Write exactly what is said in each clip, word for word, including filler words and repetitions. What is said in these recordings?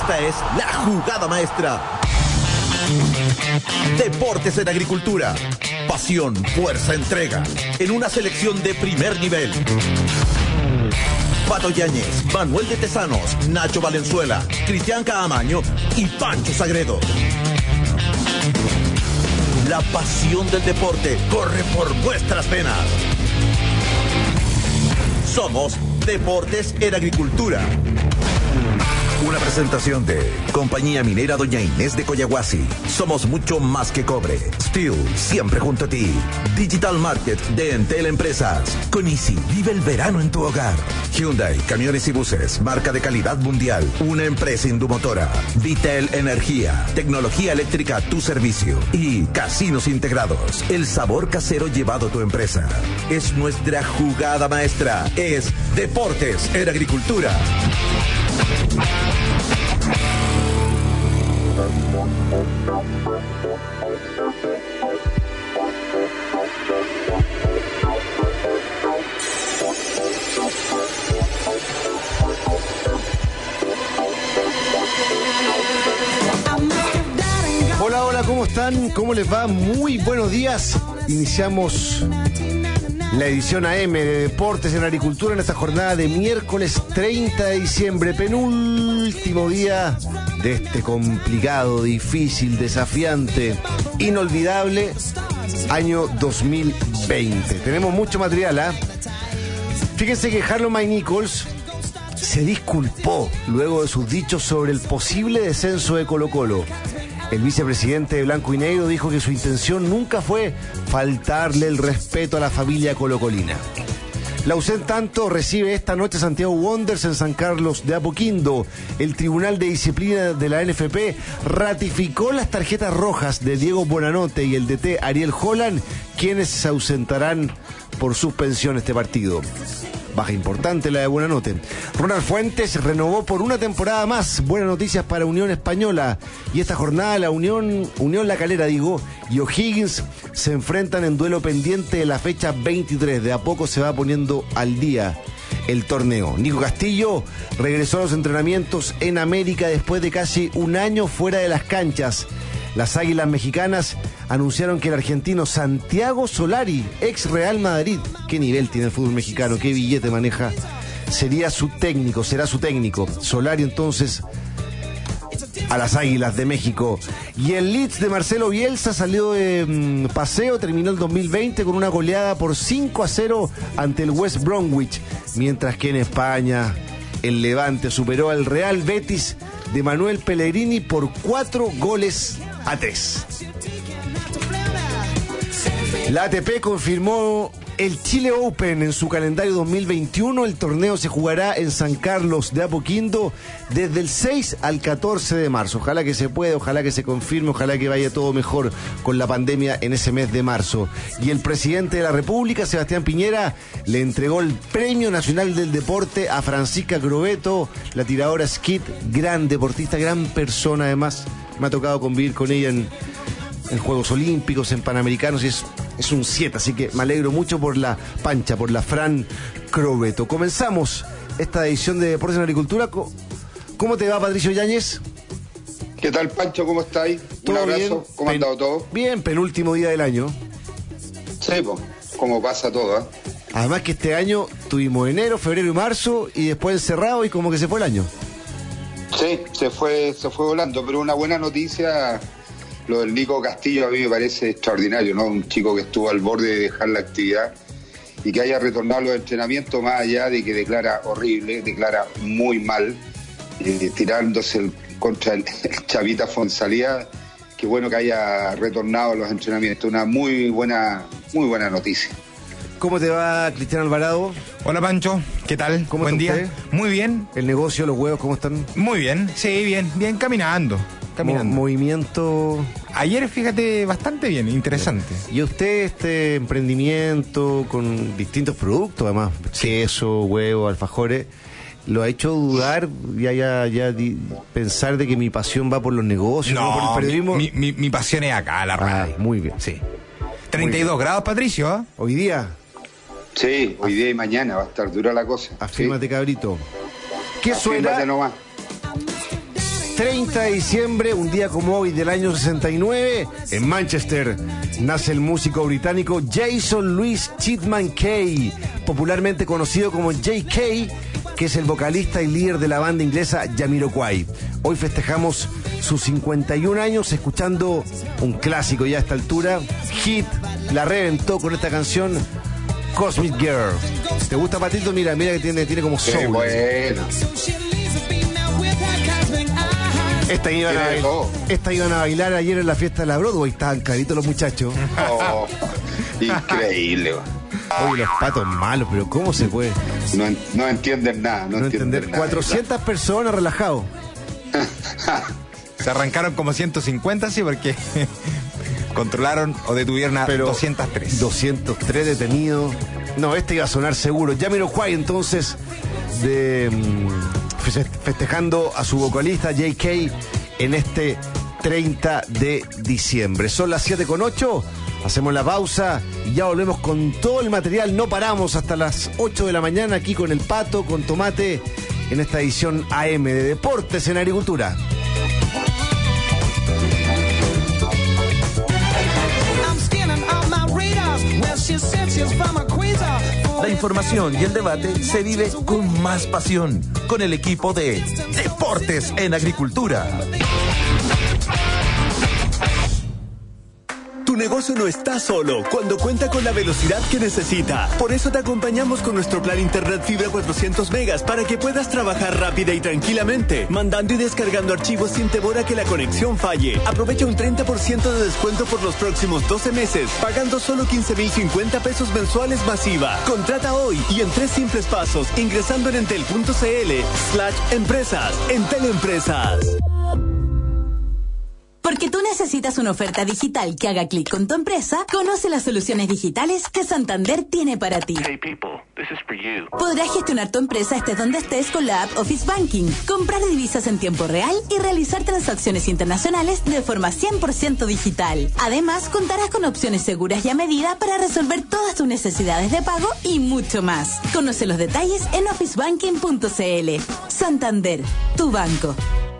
Esta es la jugada maestra. Deportes en Agricultura. Pasión, fuerza, entrega. En una selección de primer nivel. Pato Yáñez, Manuel de Tesanos, Nacho Valenzuela, Cristian Caamaño y Pancho Sagredo. La pasión del deporte corre por vuestras venas. Somos Deportes en Agricultura. Una presentación de Compañía Minera Doña Inés de Coyahuasi. Somos mucho más que cobre. Steel, siempre junto a ti. Digital Market de Entel Empresas. Con Easy, vive el verano en tu hogar. Hyundai, camiones y buses, marca de calidad mundial. Una empresa indumotora. Vitel Energía, tecnología eléctrica a tu servicio. Y Casinos Integrados, el sabor casero llevado a tu empresa. Es nuestra jugada maestra. Es Deportes en Agricultura. Hola, hola, ¿cómo están? ¿Cómo les va? Muy buenos días. Iniciamos la edición A M de Deportes en Agricultura en esta jornada de miércoles treinta de diciembre, penúltimo día de este complicado, difícil, desafiante, inolvidable año dos mil veinte. Tenemos mucho material, ¿ah? ¿eh? Fíjense que Harlow Mike Nichols se disculpó luego de sus dichos sobre el posible descenso de Colo-Colo. El vicepresidente de Blanco y Negro dijo que su intención nunca fue faltarle el respeto a la familia colocolina. La U C en tanto recibe esta noche Santiago Wanderers en San Carlos de Apoquindo. El Tribunal de Disciplina de la N F P ratificó las tarjetas rojas de Diego Bonanote y el D T Ariel Holland, quienes se ausentarán por suspensión este partido. Baja importante la de Buenanote. Ronald Fuentes renovó por una temporada más. Buenas noticias para Unión Española. Y esta jornada la Unión, Unión La Calera, digo, y O'Higgins se enfrentan en duelo pendiente de la fecha veintitrés. De a poco se va poniendo al día el torneo. Nico Castillo regresó a los entrenamientos en América después de casi un año fuera de las canchas. Las Águilas Mexicanas anunciaron que el argentino Santiago Solari, ex Real Madrid, qué nivel tiene el fútbol mexicano, qué billete maneja, sería su técnico, será su técnico. Solari entonces a las Águilas de México. Y el Leeds de Marcelo Bielsa salió de mmm, paseo, terminó el dos mil veinte con una goleada por cinco a cero ante el West Bromwich, mientras que en España el Levante superó al Real Betis de Manuel Pellegrini por cuatro goles a tres. La A T P confirmó el Chile Open en su calendario dos mil veintiuno. El torneo se jugará en San Carlos de Apoquindo desde el seis al catorce de marzo. Ojalá que se pueda, ojalá que se confirme, ojalá que vaya todo mejor con la pandemia en ese mes de marzo. Y el presidente de la República, Sebastián Piñera, le entregó el Premio Nacional del Deporte a Francisca Crobeto, la tiradora skeet, gran deportista, gran persona además. Me ha tocado convivir con ella en, en Juegos Olímpicos, en Panamericanos, y es, es un siete, así que me alegro mucho por la Pancha, por la Fran Crobeto. Comenzamos esta edición de Deportes en Agricultura. ¿Cómo te va, Patricio Yáñez? ¿Qué tal, Pancho? ¿Cómo estáis? Un abrazo. Bien. ¿Cómo ha andado todo? Bien, penúltimo día del año. Sí, pues, como pasa todo, ¿eh? Además que este año tuvimos enero, febrero y marzo, y después encerrado y como que se fue el año. Sí, se fue, se fue volando, pero una buena noticia, lo del Nico Castillo a mí me parece extraordinario, ¿no? Un chico que estuvo al borde de dejar la actividad y que haya retornado a los entrenamientos, más allá de que declara horrible, declara muy mal, eh, tirándose el, contra el, el Chavita Fonsalía. Qué bueno que haya retornado a los entrenamientos, una muy buena, muy buena noticia. ¿Cómo te va, Cristian Alvarado? Hola, Pancho, ¿qué tal? ¿Cómo Buen está día. usted? Muy bien. ¿El negocio, los huevos, cómo están? Muy bien, sí, bien, bien, caminando. caminando. Mo- movimiento... Ayer, fíjate, bastante bien, interesante. ¿Y usted este emprendimiento con distintos productos, además, sí. queso, huevo, alfajores, lo ha hecho dudar, ya, ya, ya di, pensar de que mi pasión va por los negocios, no, no por el periodismo? Mi, mi, mi pasión es acá, la radio. Ah, muy bien. Sí. treinta y dos grados, Patricio, ¿eh? Hoy día... Sí, hoy día y mañana va a estar dura la cosa. Afírmate, sí. cabrito. ¿Qué Afírmate suena? Nomás. treinta de diciembre, un día como hoy del año sesenta y nueve, en Manchester nace el músico británico Jason Louis Chipman Kay, popularmente conocido como J K, que es el vocalista y líder de la banda inglesa Jamiroquai. Hoy festejamos sus cincuenta y un años escuchando un clásico ya a esta altura. Hit, la reventó con esta canción Cosmic Girl. ¿Te gusta, Patito? Mira, mira que tiene, tiene como soul. Qué bueno. Esta iban, a bailar, esta iban a bailar ayer en la fiesta de la Broadway. Estaban caritos los muchachos. Oh, increíble. Oye, los patos malos, pero ¿cómo se puede? No, no entienden nada. No, No entienden entender. nada. cuatrocientas personas relajados. Se arrancaron como ciento cincuenta, sí, porque controlaron o detuvieron a Pero doscientos tres. doscientos tres detenidos. No, este iba a sonar seguro. Jamiroquai, entonces, de mm, festejando a su vocalista J K en este treinta de diciembre. Son las siete con ocho. Hacemos la pausa y ya volvemos con todo el material. No paramos hasta las ocho de la mañana aquí con el Pato, con Tomate, en esta edición A M de Deportes en Agricultura. La información y el debate se vive con más pasión con el equipo de Deportes en Agricultura. Tu negocio no está solo cuando cuenta con la velocidad que necesita. Por eso te acompañamos con nuestro plan Internet Fibra cuatrocientos megas para que puedas trabajar rápida y tranquilamente, mandando y descargando archivos sin temor a que la conexión falle. Aprovecha un treinta por ciento de descuento por los próximos doce meses, pagando solo quince mil cincuenta pesos mensuales masiva. Contrata hoy y en tres simples pasos, ingresando en entel.cl slash empresas. Entel Empresas. Porque tú necesitas una oferta digital que haga clic con tu empresa, conoce las soluciones digitales que Santander tiene para ti. Hey people, this is for you. Podrás gestionar tu empresa estés donde estés con la app Office Banking, comprar divisas en tiempo real y realizar transacciones internacionales de forma cien por ciento digital. Además, contarás con opciones seguras y a medida para resolver todas tus necesidades de pago y mucho más. Conoce los detalles en office banking punto c l. Santander, tu banco.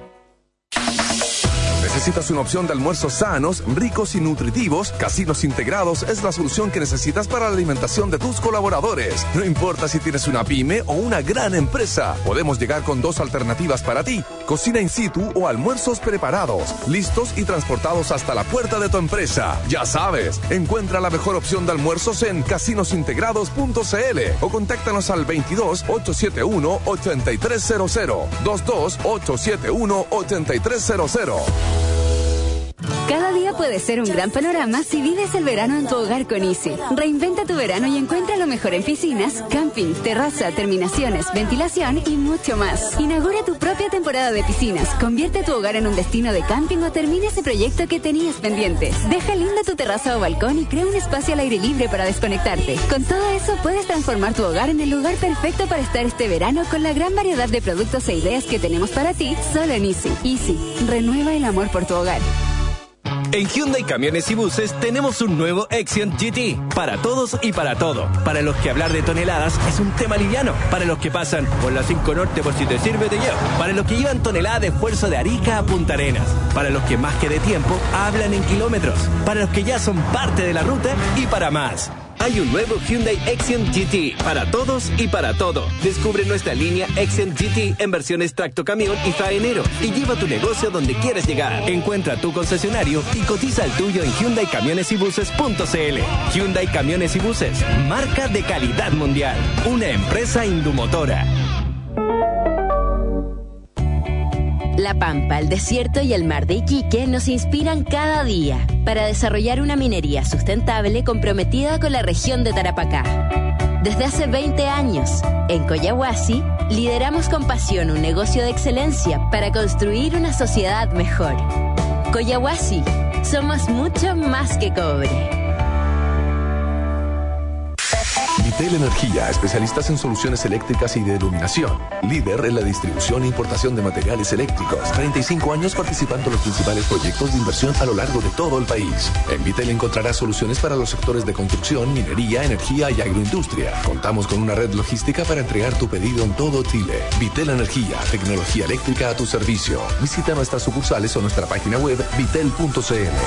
¿Necesitas una opción de almuerzos sanos, ricos y nutritivos? Casinos Integrados es la solución que necesitas para la alimentación de tus colaboradores. No importa si tienes una pyme o una gran empresa, podemos llegar con dos alternativas para ti: cocina in situ o almuerzos preparados, listos y transportados hasta la puerta de tu empresa. Ya sabes, encuentra la mejor opción de almuerzos en casinos integrados punto c l o contáctanos al veintidós, ochocientos setenta y uno, ochenta y tres cero cero, veintidós, ochocientos setenta y uno, ochenta y tres cero cero. Cada día puede ser un gran panorama si vives el verano en tu hogar con Easy. Reinventa tu verano y encuentra lo mejor en piscinas, camping, terraza, terminaciones, ventilación y mucho más. Inaugura tu propia temporada de piscinas, convierte tu hogar en un destino de camping o termina ese proyecto que tenías pendiente. Deja linda tu terraza o balcón y crea un espacio al aire libre para desconectarte. Con todo eso puedes transformar tu hogar en el lugar perfecto para estar este verano con la gran variedad de productos e ideas que tenemos para ti solo en Easy. Easy, renueva el amor por tu hogar. En Hyundai Camiones y Buses tenemos un nuevo Exient G T. Para todos y para todo. Para los que hablar de toneladas es un tema liviano. Para los que pasan por la cinco Norte por si te sirve te llevo. Para los que llevan toneladas de esfuerzo de Arica a Punta Arenas. Para los que más que de tiempo hablan en kilómetros. Para los que ya son parte de la ruta y para más. Hay un nuevo Hyundai Exient G T para todos y para todo. Descubre nuestra línea Exient G T en versiones tracto camión y faenero y lleva tu negocio donde quieres llegar. Encuentra tu concesionario y cotiza el tuyo en hyundai camiones y buses punto c l. Hyundai Camiones y Buses, marca de calidad mundial. Una empresa Indumotora. La Pampa, el desierto y el mar de Iquique nos inspiran cada día para desarrollar una minería sustentable comprometida con la región de Tarapacá. Desde hace veinte años, en Collahuasi, lideramos con pasión un negocio de excelencia para construir una sociedad mejor. Collahuasi, somos mucho más que cobre. Vitel Energía, especialistas en soluciones eléctricas y de iluminación. Líder en la distribución e importación de materiales eléctricos. treinta y cinco años participando en los principales proyectos de inversión a lo largo de todo el país. En Vitel encontrarás soluciones para los sectores de construcción, minería, energía y agroindustria. Contamos con una red logística para entregar tu pedido en todo Chile. Vitel Energía, tecnología eléctrica a tu servicio. Visita nuestras sucursales o nuestra página web vitel punto c l.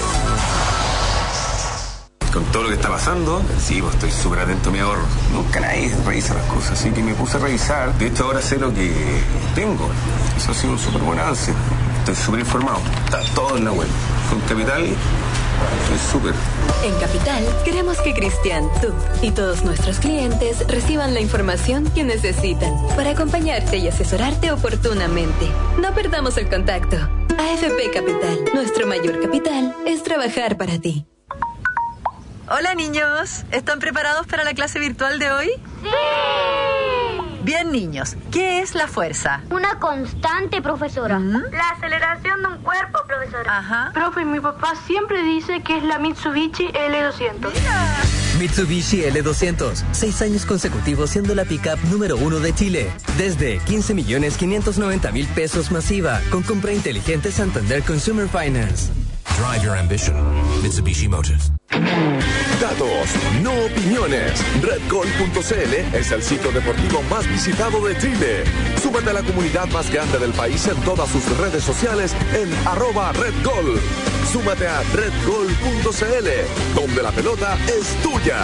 Con todo lo que está pasando, sí, pues estoy súper atento a mi ahorro. Nunca nadie revisa las cosas, así que me puse a revisar. De hecho, ahora sé lo que tengo. Eso ha sido un súper buen avance. Estoy súper informado. Está todo en la web. Con Capital, estoy súper. En Capital, queremos que Cristian, tú y todos nuestros clientes reciban la información que necesitan para acompañarte y asesorarte oportunamente. No perdamos el contacto. A F P Capital, nuestro mayor capital es trabajar para ti. Hola niños, ¿están preparados para la clase virtual de hoy? ¡Sí! Bien niños, ¿qué es la fuerza? Una constante, profesora. ¿Mm? La aceleración de un cuerpo, profesora. Ajá. Profe, mi papá siempre dice que es la Mitsubishi L doscientos. Mira. Mitsubishi L doscientos, seis años consecutivos siendo la pickup número uno de Chile. Desde quince millones quinientos noventa mil pesos masiva, con compra inteligente Santander Consumer Finance. Drive your ambition. Mitsubishi Motors. Datos, no opiniones. red gol punto c l es el sitio deportivo más visitado de Chile. Súmate a la comunidad más grande del país en todas sus redes sociales en arroba redgol. Súmate a red gol punto c l, donde la pelota es tuya.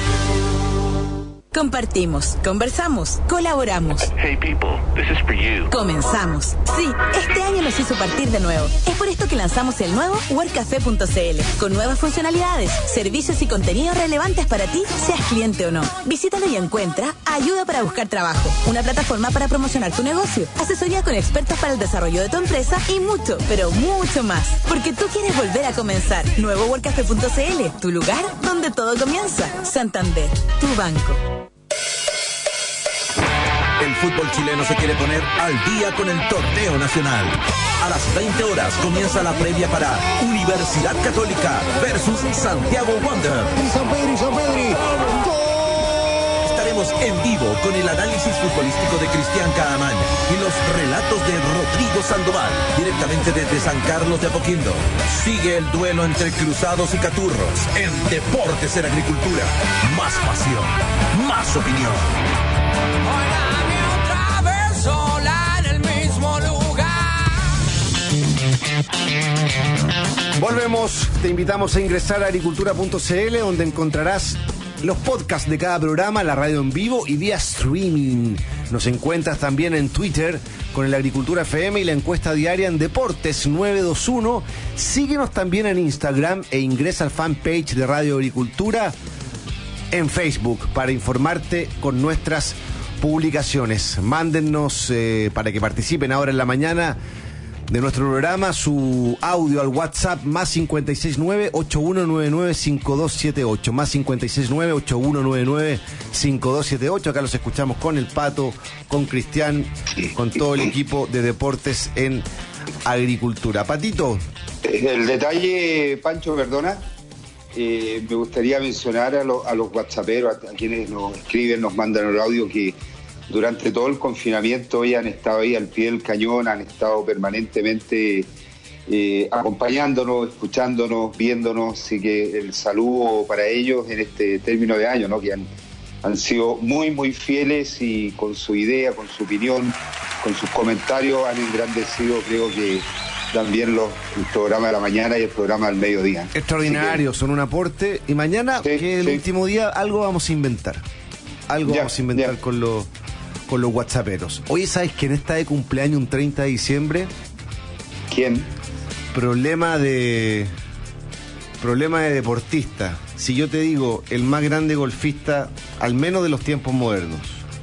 Compartimos, conversamos, colaboramos. Hey people, this is for you. Comenzamos. Sí, este año nos hizo partir de nuevo. Es por esto que lanzamos el nuevo workcafé punto c l, con nuevas funcionalidades, servicios y contenidos relevantes para ti, seas cliente o no. Visítalo y encuentra ayuda para buscar trabajo, una plataforma para promocionar tu negocio, asesoría con expertos para el desarrollo de tu empresa y mucho, pero mucho más. Porque tú quieres volver a comenzar. Nuevo workcafé punto c l, tu lugar donde todo comienza. Santander, tu banco. El fútbol chileno se quiere poner al día con el torneo nacional. A las veinte horas comienza la previa para Universidad Católica versus Santiago Wander. San Pedro, San Pedro. Estaremos en vivo con el análisis futbolístico de Cristian Caamaño y los relatos de Rodrigo Sandoval, directamente desde San Carlos de Apoquindo. Sigue el duelo entre Cruzados y Caturros en Deportes en Agricultura. Más pasión, más opinión. Sola en el mismo lugar. Volvemos, te invitamos a ingresar a agricultura punto c l, donde encontrarás los podcasts de cada programa, la radio en vivo y vía streaming. Nos encuentras también en Twitter con el Agricultura F M y la encuesta diaria en Deportes nueve dos uno. Síguenos también en Instagram e ingresa al fanpage de Radio Agricultura en Facebook para informarte con nuestras publicaciones. Mándennos eh, para que participen ahora en la mañana de nuestro programa su audio al WhatsApp más cinco seis nueve, ocho uno nueve nueve, cinco dos siete ocho, más cinco seis nueve, ocho uno nueve nueve, cinco dos siete ocho. Acá los escuchamos con el Pato, con Cristian, con todo el equipo de Deportes en Agricultura. Patito. El detalle, Pancho, perdona, eh, me gustaría mencionar a, lo, a los whatsapperos, a, a quienes nos escriben, nos mandan el audio, que durante todo el confinamiento hoy han estado ahí al pie del cañón, han estado permanentemente eh, acompañándonos, escuchándonos, viéndonos, así que el saludo para ellos en este término de año, ¿no? Que han, han sido muy, muy fieles y con su idea, con su opinión, con sus comentarios han engrandecido, creo que también los, el programa de la mañana y el programa del mediodía. Extraordinarios, que son un aporte. Y mañana, sí, que el sí. último día, algo vamos a inventar. Algo ya, vamos a inventar ya. con los con los whatsapperos. Oye, ¿sabes quién está de cumpleaños un treinta de diciembre? ¿Quién? Problema de... Problema de deportista. Si yo te digo, el más grande golfista, al menos de los tiempos modernos.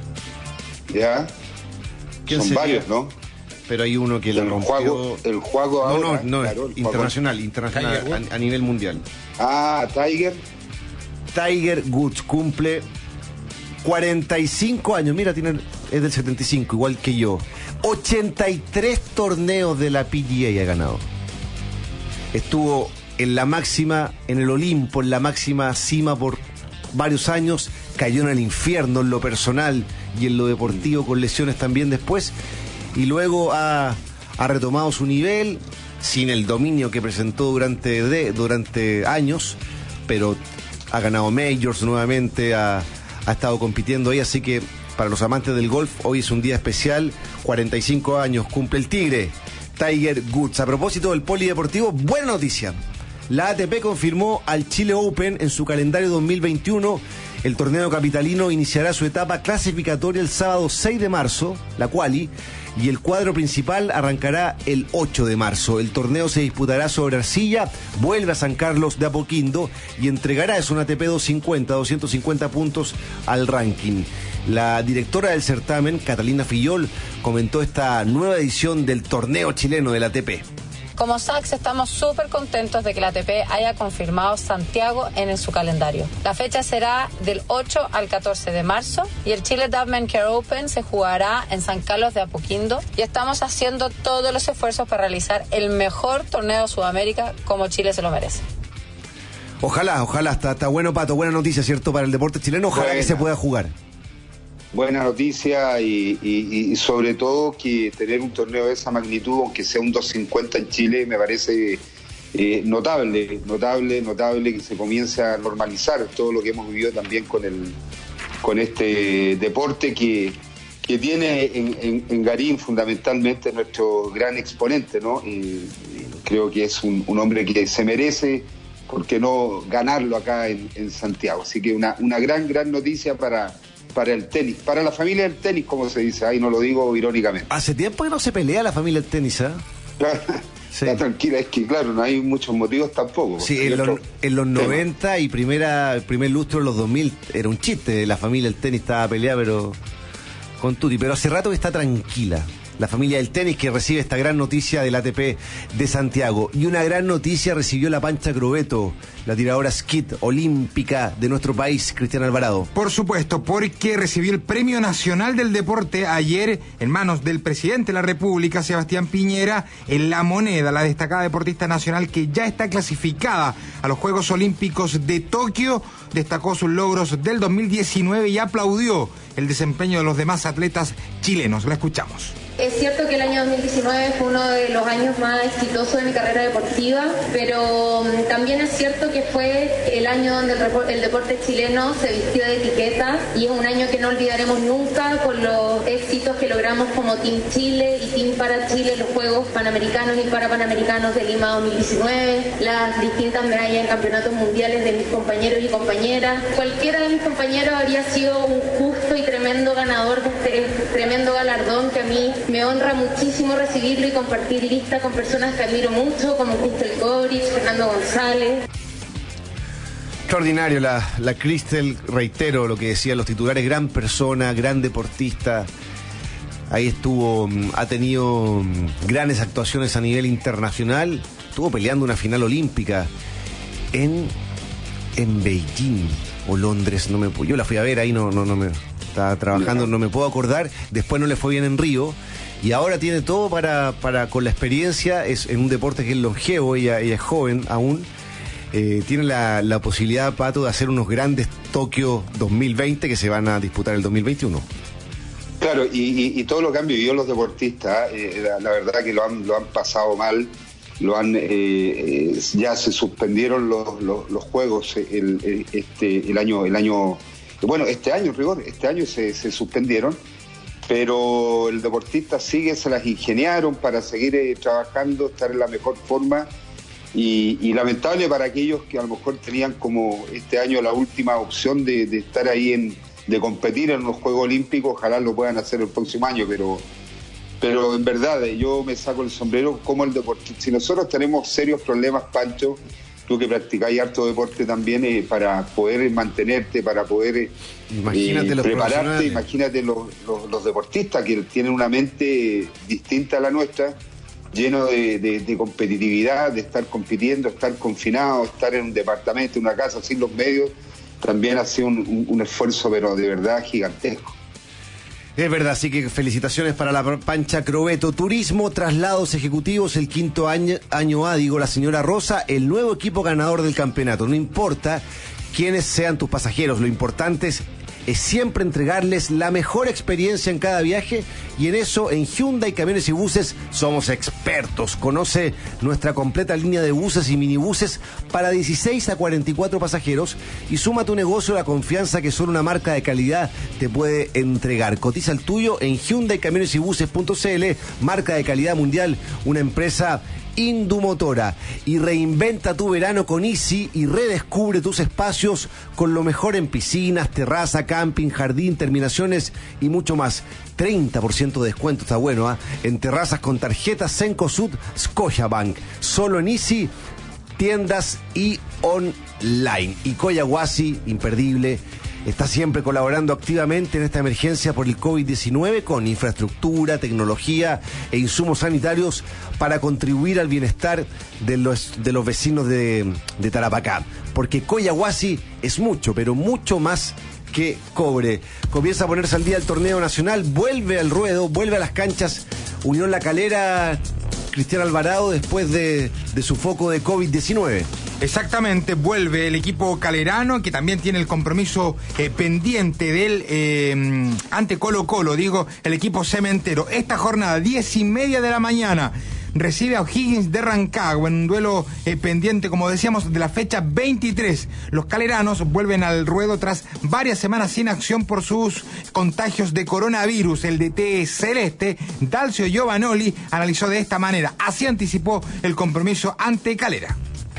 Ya. Son sería? varios, ¿no? Pero hay uno que el lo rompió... Juego, el juego No, ahora, no, no, claro, internacional, internacional, a, a nivel mundial. Ah, Tiger. Tiger Woods cumple cuarenta y cinco años, mira, tiene, es del setenta y cinco, igual que yo. ochenta y tres torneos de la P G A ha ganado. Estuvo en la máxima, en el Olimpo, en la máxima cima por varios años, cayó en el infierno en lo personal y en lo deportivo con lesiones también después, y luego ha, ha retomado su nivel sin el dominio que presentó durante, de, durante años, pero ha ganado majors nuevamente, ha, ha estado compitiendo ahí, así que para los amantes del golf hoy es un día especial. Cuarenta y cinco años cumple el Tigre Tiger Woods. A propósito del polideportivo, buena noticia. La A T P confirmó al Chile Open en su calendario dos mil veintiuno. El torneo capitalino iniciará su etapa clasificatoria el sábado seis de marzo, la quali, y el cuadro principal arrancará el ocho de marzo. El torneo se disputará sobre arcilla, vuelve a San Carlos de Apoquindo y entregará, es un A T P doscientos cincuenta, doscientos cincuenta puntos al ranking. La directora del certamen, Catalina Fillol, comentó esta nueva edición del torneo chileno del A T P. Como S A C S estamos súper contentos de que la A T P haya confirmado Santiago en su calendario. La fecha será del ocho al catorce de marzo y el Chile Dubman Care Open se jugará en San Carlos de Apoquindo, y estamos haciendo todos los esfuerzos para realizar el mejor torneo de Sudamérica como Chile se lo merece. Ojalá, ojalá, está, está bueno, Pato, buena noticia, ¿cierto? Para el deporte chileno, ojalá Buena. que se pueda jugar. Buena noticia y, y, y sobre todo que tener un torneo de esa magnitud, aunque sea un doscientos cincuenta en Chile, me parece eh, notable, notable, notable que se comience a normalizar todo lo que hemos vivido también con el con este deporte que, que tiene en, en, en Garín fundamentalmente nuestro gran exponente, ¿no? Y, y creo que es un, un hombre que se merece, ¿por qué no ganarlo acá en, en Santiago? Así que una, una gran, gran noticia para... para el tenis, para la familia del tenis, como se dice, ahí no lo digo irónicamente. Hace tiempo que no se pelea la familia del tenis, ¿eh? Sí. Está tranquila, es que claro, no hay muchos motivos tampoco. Sí, en, lo, en los noventa y primera, el primer lustro de los dos mil era un chiste, la familia del tenis estaba peleada, pero con tutti, pero hace rato que está tranquila la familia del tenis, que recibe esta gran noticia del A T P de Santiago. Y una gran noticia recibió la Pancha Crobeto, la tiradora skit olímpica de nuestro país, Cristian Alvarado. Por supuesto, porque recibió el Premio Nacional del Deporte ayer en manos del presidente de la República, Sebastián Piñera, en La Moneda, la destacada deportista nacional que ya está clasificada a los Juegos Olímpicos de Tokio. Destacó sus logros del dos mil diecinueve y aplaudió el desempeño de los demás atletas chilenos. La escuchamos. Es cierto que el año dos mil diecinueve fue uno de los años más exitosos de mi carrera deportiva, pero también es cierto que fue el año donde el deporte chileno se vistió de etiqueta, y es un año que no olvidaremos nunca con los éxitos que logramos como Team Chile y Team para Chile en los Juegos Panamericanos y Parapanamericanos de Lima dos mil diecinueve, las distintas medallas en campeonatos mundiales de mis compañeros y compañeras. Cualquiera de mis compañeros habría sido un justo y tremendo ganador de este tremendo galardón que a mí me honra muchísimo recibirlo y compartir lista con personas que admiro mucho, como Cristel Kovrich, Fernando González. Extraordinario la, la Cristel, reitero lo que decían los titulares, gran persona, gran deportista. Ahí estuvo, ha tenido grandes actuaciones a nivel internacional, estuvo peleando una final olímpica en, en Beijing o Londres, no me yo la fui a ver, ahí no, no, no me... Estaba trabajando, no me puedo acordar. Después no le fue bien en Río. Y ahora tiene todo para, para con la experiencia. Es en un deporte que es longevo. Ella, ella es joven aún. Eh, tiene la, la posibilidad, Pato, de hacer unos grandes Tokio dos mil veinte que se van a disputar el dos mil veintiuno. Claro, y, y, y todo lo que han vivido los deportistas, eh, la, la verdad que lo han, lo han pasado mal. Lo han eh, eh, ya se suspendieron los, los, los juegos el, el, este, el año... El año Bueno, este año, en rigor, este año se, se suspendieron, pero el deportista sigue, se las ingeniaron para seguir eh, trabajando, estar en la mejor forma, y, y lamentable para aquellos que a lo mejor tenían como este año la última opción de, de estar ahí, en, de competir en los Juegos Olímpicos. Ojalá lo puedan hacer el próximo año, pero, pero en verdad yo me saco el sombrero como el deportista. Si nosotros tenemos serios problemas, Pancho, tú que practicáis harto deporte también, eh, para poder mantenerte, para poder eh, imagínate los prepararte, imagínate los, los, los deportistas que tienen una mente distinta a la nuestra, lleno de, de, de competitividad, de estar compitiendo, estar confinado, estar en un departamento, en una casa sin los medios, también ha sido un, un, un esfuerzo, pero de verdad gigantesco. Es verdad, así que felicitaciones para la Pancha Crobeto. Turismo, traslados ejecutivos, el quinto año, año A, digo, la señora Rosa, el nuevo equipo ganador del campeonato. No importa quiénes sean tus pasajeros, lo importante es es siempre entregarles la mejor experiencia en cada viaje, y en eso en Hyundai Camiones y Buses somos expertos. Conoce nuestra completa línea de buses y minibuses para dieciséis a cuarenta y cuatro pasajeros y suma a tu negocio la confianza que solo una marca de calidad te puede entregar. Cotiza el tuyo en Hyundai Camiones y Buses punto c l, marca de calidad mundial, una empresa Indumotora. Y reinventa tu verano con Easy y redescubre tus espacios con lo mejor en piscinas, terraza, camping, jardín, terminaciones y mucho más. treinta por ciento de descuento, está bueno, ¿eh? En terrazas con tarjetas Cencosud Scotiabank. Solo en Easy, tiendas y online. Y Coyahuasi, imperdible, está siempre colaborando activamente en esta emergencia por el COVID diecinueve con infraestructura, tecnología e insumos sanitarios para contribuir al bienestar de los, de los vecinos de, de Tarapacá. Porque Coyahuasi es mucho, pero mucho más que cobre. Comienza a ponerse al día el torneo nacional, vuelve al ruedo, vuelve a las canchas Unión La Calera, Cristian Alvarado, después de, de su foco de COVID diecinueve. Exactamente, vuelve el equipo calerano, que también tiene el compromiso eh, pendiente del eh, ante Colo Colo, digo, el equipo cementero. Esta jornada, diez y media de la mañana, recibe a O'Higgins de Rancagua en un duelo eh, pendiente, como decíamos, de la fecha veintitrés. Los caleranos vuelven al ruedo tras varias semanas sin acción por sus contagios de coronavirus. El D T celeste, Dalcio Giovanoli, analizó de esta manera. Así anticipó el compromiso ante Calera.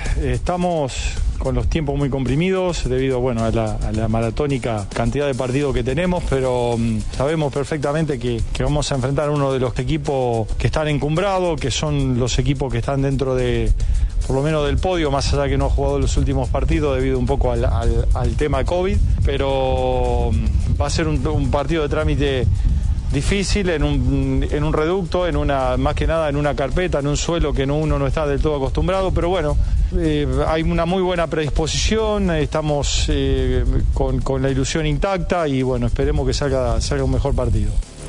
Estamos con los tiempos muy comprimidos debido bueno, a, la, a la maratónica cantidad de partidos que tenemos, pero um, sabemos perfectamente que, que vamos a enfrentar a uno de los equipos que están encumbrados, que son los equipos que están dentro de, por lo menos del podio, más allá que no ha jugado los últimos partidos debido un poco al, al, al tema COVID, pero um, va a ser un, un partido de trámite difícil en un, en un reducto, en una, más que nada en una carpeta, en un suelo que no, uno no está del todo acostumbrado, pero bueno, eh, hay una muy buena predisposición, estamos eh, con, con la ilusión intacta y bueno, esperemos que salga, salga un mejor partido.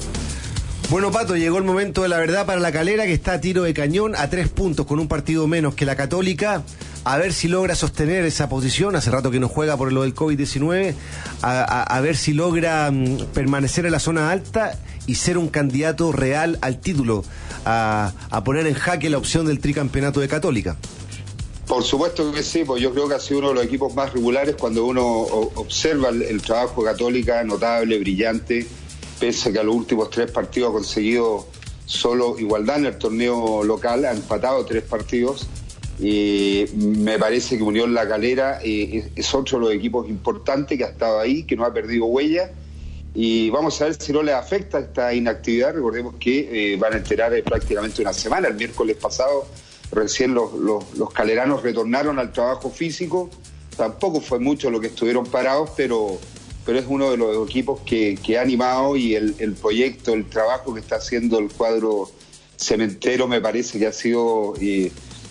Bueno, Pato, llegó el momento de la verdad para la Calera, que está a tiro de cañón, a tres puntos, con un partido menos que la Católica. A ver si logra sostener esa posición, hace rato que no juega por lo del COVID diecinueve, a, a, a ver si logra um, permanecer en la zona alta y ser un candidato real al título, a, a poner en jaque la opción del tricampeonato de Católica. Por supuesto que sí, pues yo creo que ha sido uno de los equipos más regulares cuando uno observa el, el trabajo de Católica, notable, brillante, pese a que a los últimos tres partidos ha conseguido solo igualdad en el torneo local, ha empatado tres partidos. Y me parece que Unión La Calera eh, es otro de los equipos importantes que ha estado ahí, que no ha perdido huella, y vamos a ver si no les afecta esta inactividad. Recordemos que eh, van a enterar eh, prácticamente una semana. El miércoles pasado recién los, los, los caleranos retornaron al trabajo físico, tampoco fue mucho lo que estuvieron parados, pero, pero es uno de los equipos que, que ha animado, y el, el proyecto, el trabajo que está haciendo el cuadro cementero me parece que ha sido eh,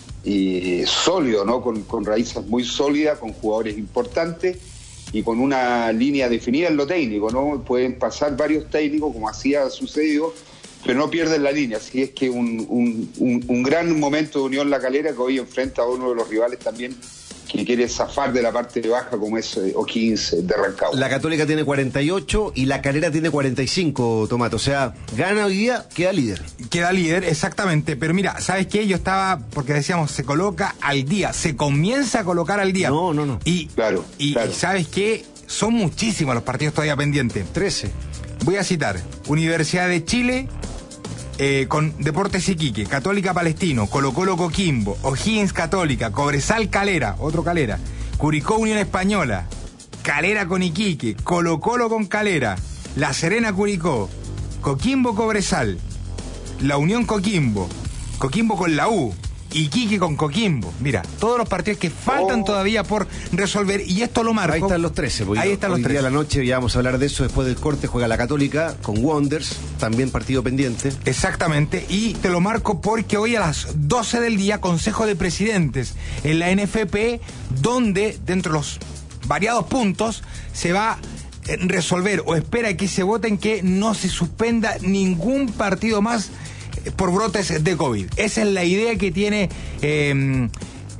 y sólido, ¿no? Con, con raíces muy sólidas, con jugadores importantes y con una línea definida en lo técnico, ¿no? Pueden pasar varios técnicos, como así ha sucedido, pero no pierden la línea. Así es que un, un, un, un gran momento de Unión La Calera, que hoy enfrenta a uno de los rivales también que quiere zafar de la parte baja, como es eh, O'Higgins de Rancagua. La Católica tiene cuarenta y ocho y la Calera tiene cuarenta y cinco, Tomato. O sea, gana hoy día, queda líder. Queda líder, exactamente. Pero mira, ¿sabes qué? Yo estaba, porque decíamos, se coloca al día, se comienza a colocar al día. No, no, no. Y, claro, y, claro. y ¿sabes qué? Son muchísimos los partidos todavía pendientes. trece. Voy a citar: Universidad de Chile, Eh, con Deportes Iquique, Católica Palestino, Colo Colo Coquimbo, O'Higgins Católica, Cobresal Calera, otro Calera, Curicó Unión Española, Calera con Iquique, Colo Colo con Calera, La Serena Curicó, Coquimbo Cobresal, La Unión Coquimbo, Coquimbo con la U, Iquique con Coquimbo. Mira, todos los partidos que faltan oh. todavía por resolver, y esto lo marco. Ahí están los trece. Ahí están los hoy trece. Día a la noche, ya vamos a hablar de eso después del corte. Juega la Católica con Wanderers, también partido pendiente. Exactamente, y te lo marco porque hoy a las doce del día, Consejo de Presidentes en la N F P, donde dentro de los variados puntos se va a resolver o espera que se voten que no se suspenda ningún partido más por brotes de COVID. Esa es la idea que tiene eh,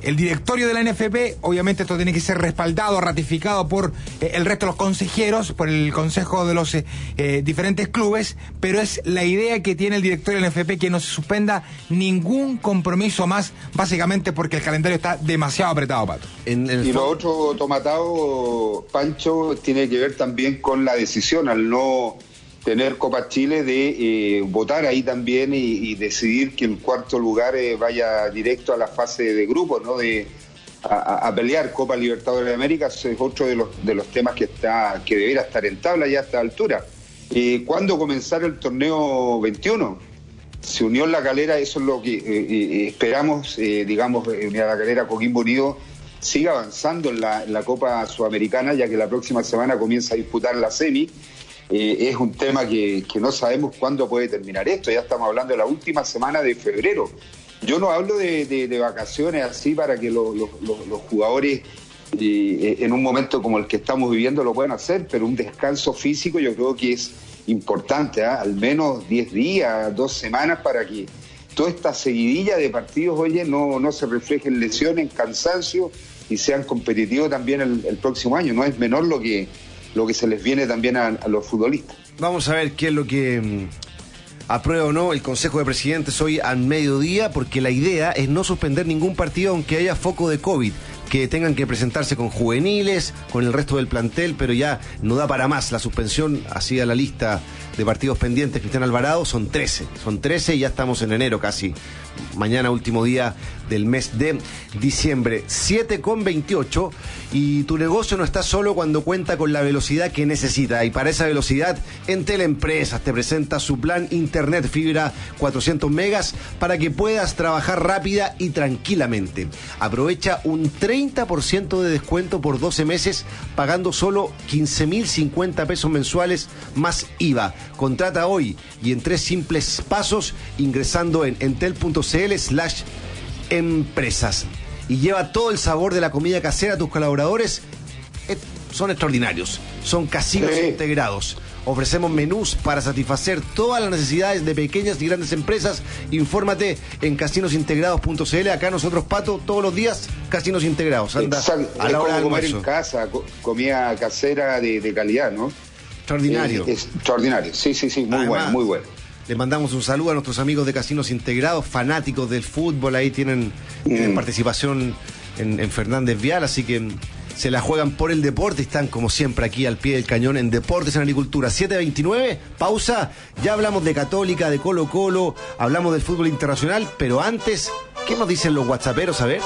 el directorio de la N F P. Obviamente esto tiene que ser respaldado, ratificado por eh, el resto de los consejeros, por el consejo de los eh, eh, diferentes clubes, pero es la idea que tiene el directorio de la N F P que no se suspenda ningún compromiso más, básicamente porque el calendario está demasiado apretado, Pato. En el y lo otro, Tomatao, Pancho, tiene que ver también con la decisión al no tener Copa Chile de eh, votar ahí también y, y decidir que el cuarto lugar eh, vaya directo a la fase de grupo, ¿no? De a, a pelear Copa Libertadores de América. Ese es otro de los de los temas que está que debería estar en tabla ya a esta altura. Eh, ¿Cuándo comenzar el torneo veintiuno? Se unió en La Calera, eso es lo que eh, eh, esperamos, eh, digamos, Unión La Calera, Coquimbo Unido siga avanzando en la, en la Copa Sudamericana, ya que la próxima semana comienza a disputar la semi. Eh, es un tema que, que no sabemos cuándo puede terminar esto. Ya estamos hablando de la última semana de febrero. Yo no hablo de, de, de vacaciones así para que lo, lo, lo, los jugadores eh, en un momento como el que estamos viviendo lo puedan hacer, pero un descanso físico yo creo que es importante, ¿eh? Al menos diez días, dos semanas, para que toda esta seguidilla de partidos, oye, no, no se refleje en lesiones, en cansancio, y sean competitivos también el, el próximo año. No es menor lo que lo que se les viene también a, a los futbolistas. Vamos a ver qué es lo que mmm, aprueba o no el Consejo de Presidentes hoy al mediodía, porque la idea es no suspender ningún partido aunque haya foco de COVID, que tengan que presentarse con juveniles, con el resto del plantel, pero ya no da para más. La suspensión, así a la lista de partidos pendientes, Cristian Alvarado, son trece. Son trece y ya estamos en enero casi. Mañana, último día del mes de diciembre. siete con veintiocho. Y tu negocio no está solo cuando cuenta con la velocidad que necesita. Y para esa velocidad, Entel Empresas te presenta su plan Internet Fibra cuatrocientos megas para que puedas trabajar rápida y tranquilamente. Aprovecha un treinta por ciento de descuento por doce meses, pagando solo quince mil cincuenta pesos mensuales más I V A. Contrata hoy y en tres simples pasos ingresando en entel.cl slash empresas. Y lleva todo el sabor de la comida casera a tus colaboradores. Eh, son extraordinarios. Son casinos sí. integrados. Ofrecemos menús para satisfacer todas las necesidades de pequeñas y grandes empresas. Infórmate en casinos integrados punto c l. Acá nosotros, Pato, todos los días, casinos integrados. Anda Exacto. a la hora de comer almuerzo. En casa, comida casera de, de calidad, ¿no? Extraordinario. Es, es extraordinario, sí, sí, sí, muy Además, bueno, muy bueno. Le mandamos un saludo a nuestros amigos de Casinos Integrados, fanáticos del fútbol. Ahí tienen, mm. tienen participación en, en Fernández Vial, así que se la juegan por el deporte. Están como siempre aquí al pie del cañón en Deportes en Agricultura. siete veintinueve, pausa. Ya hablamos de Católica, de Colo Colo, hablamos del fútbol internacional, pero antes, ¿qué nos dicen los whatsapperos? A ver.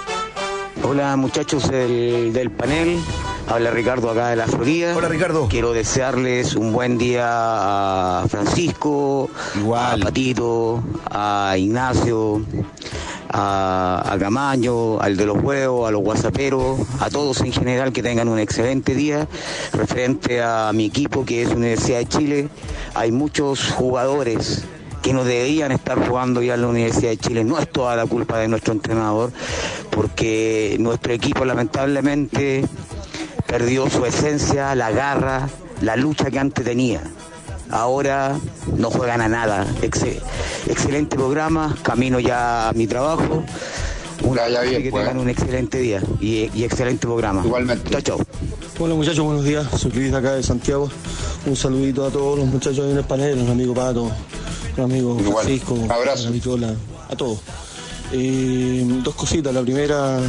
Hola muchachos del, del panel, habla Ricardo acá de la Florida. Hola Ricardo. Quiero desearles un buen día a Francisco, Igual. a Patito, a Ignacio, a, a Camaño, al de los huevos, a los guasaperos, a todos en general, que tengan un excelente día. Referente a mi equipo, que es Universidad de Chile, hay muchos jugadores que no deberían estar jugando ya en la Universidad de Chile. No es toda la culpa de nuestro entrenador, porque nuestro equipo lamentablemente perdió su esencia, la garra, la lucha que antes tenía. Ahora no juegan a nada. Excel, excelente programa, camino ya a mi trabajo. Una ya, bien, que pues. tengan un excelente día y, y excelente programa. Igualmente. Chao, chao. Hola muchachos, buenos días. Soy Luis acá de Santiago. Un saludito a todos los muchachos ahí en el panel, a los amigos Pato, a los amigos Igual. Francisco, abrazo. a la Vitola, a todos. Eh, dos cositas. La primera,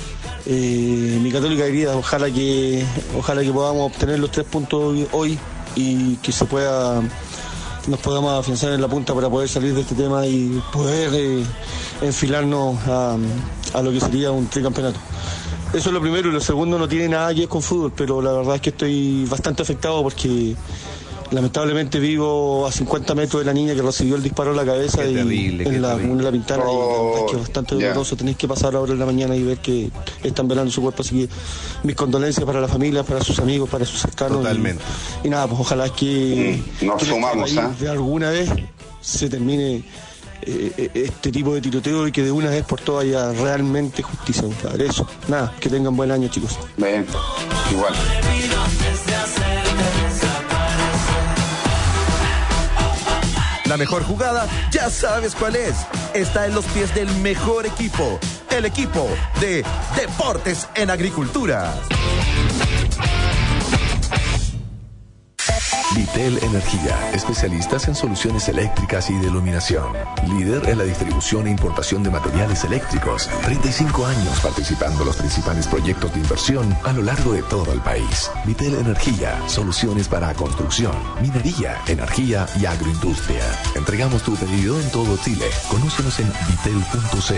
eh, mi Católica querida, ojalá que, ojalá que podamos obtener los tres puntos hoy y que se pueda, nos podamos afianzar en la punta para poder salir de este tema y poder eh, enfilarnos a, a lo que sería un tricampeonato. Eso es lo primero, y lo segundo no tiene nada que ver con fútbol, pero la verdad es que estoy bastante afectado porque lamentablemente vivo a cincuenta metros de la niña que recibió el disparo en la cabeza. Qué y terrible, en, la, en la Pintana, oh, y la verdad es que es bastante doloroso. Yeah. Tenéis que pasar ahora en la mañana y ver que están velando su cuerpo, así que mis condolencias para la familia, para sus amigos, para sus cercanos. Totalmente. Y, y nada, pues ojalá que, mm, nos que sumamos, este ¿eh? de alguna vez se termine eh, este tipo de tiroteo y que de una vez por todas haya realmente justicia. Padre. Eso, nada, que tengan buen año, chicos. Bien, igual. La mejor jugada, ya sabes cuál es. Está en los pies del mejor equipo. el equipo de Deportes en Agricultura. Vitel Energía, especialistas en soluciones eléctricas y de iluminación. Líder en la distribución e importación de materiales eléctricos. treinta y cinco años participando en los principales proyectos de inversión a lo largo de todo el país. Vitel Energía, soluciones para construcción, minería, energía y agroindustria. Entregamos tu pedido en todo Chile. Conócenos en vitel punto c l.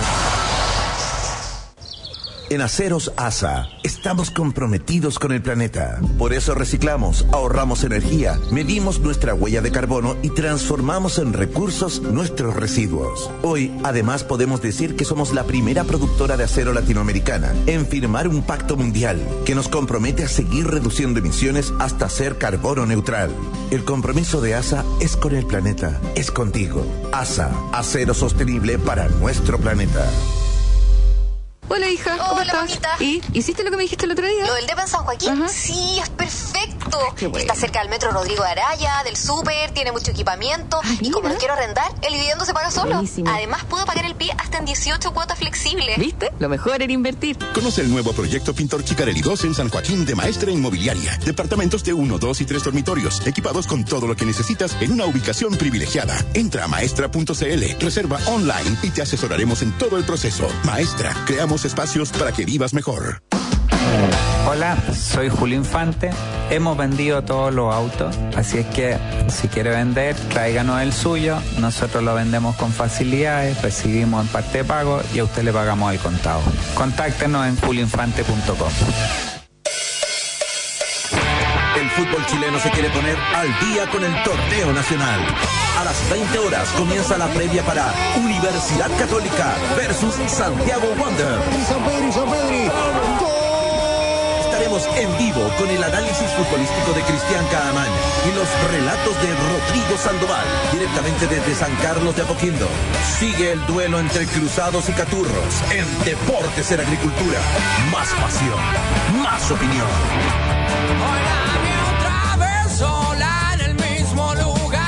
En Aceros ASA estamos comprometidos con el planeta. Por eso reciclamos, ahorramos energía, medimos nuestra huella de carbono y transformamos en recursos nuestros residuos. Hoy, además, podemos decir que somos la primera productora de acero latinoamericana en firmar un pacto mundial que nos compromete a seguir reduciendo emisiones hasta ser carbono neutral. El compromiso de ASA es con el planeta, es contigo. ASA, acero sostenible para nuestro planeta. Hola, hija, ¿cómo Hola, estás? bonita. ¿Y hiciste lo que me dijiste el otro día? ¿Lo del depa en San Joaquín? Ajá. Sí, es perfecto. Qué bueno. Está cerca del metro Rodrigo de Araya, del súper, tiene mucho equipamiento. Ah, y como mira. lo quiero arrendar, el dividendo se paga solo. Buenísimo. Además, puedo pagar el pie hasta en dieciocho cuotas flexibles. ¿Viste? Lo mejor era invertir. Conoce el nuevo proyecto Pintor Chicarelli dos en San Joaquín de Maestra Inmobiliaria. Departamentos de uno, dos y tres dormitorios, equipados con todo lo que necesitas en una ubicación privilegiada. Entra a maestra punto c l, reserva online y te asesoraremos en todo el proceso. Maestra, creamos espacios para que vivas mejor. Hola, soy Julio Infante. Hemos vendido todos los autos, así es que si quiere vender, tráiganos el suyo. Nosotros lo vendemos con facilidades, recibimos en parte de pago y a usted le pagamos el contado. Contáctenos en julio infante punto com. El fútbol chileno se quiere poner al día con el torneo nacional. A las veinte horas comienza la previa para Universidad Católica versus Santiago Wander. Estaremos en vivo con el análisis futbolístico de Cristian Caamaño y los relatos de Rodrigo Sandoval, directamente desde San Carlos de Apoquindo. Sigue el duelo entre Cruzados y Caturros en Deportes en Agricultura. Más pasión, más opinión. Sola en el mismo lugar.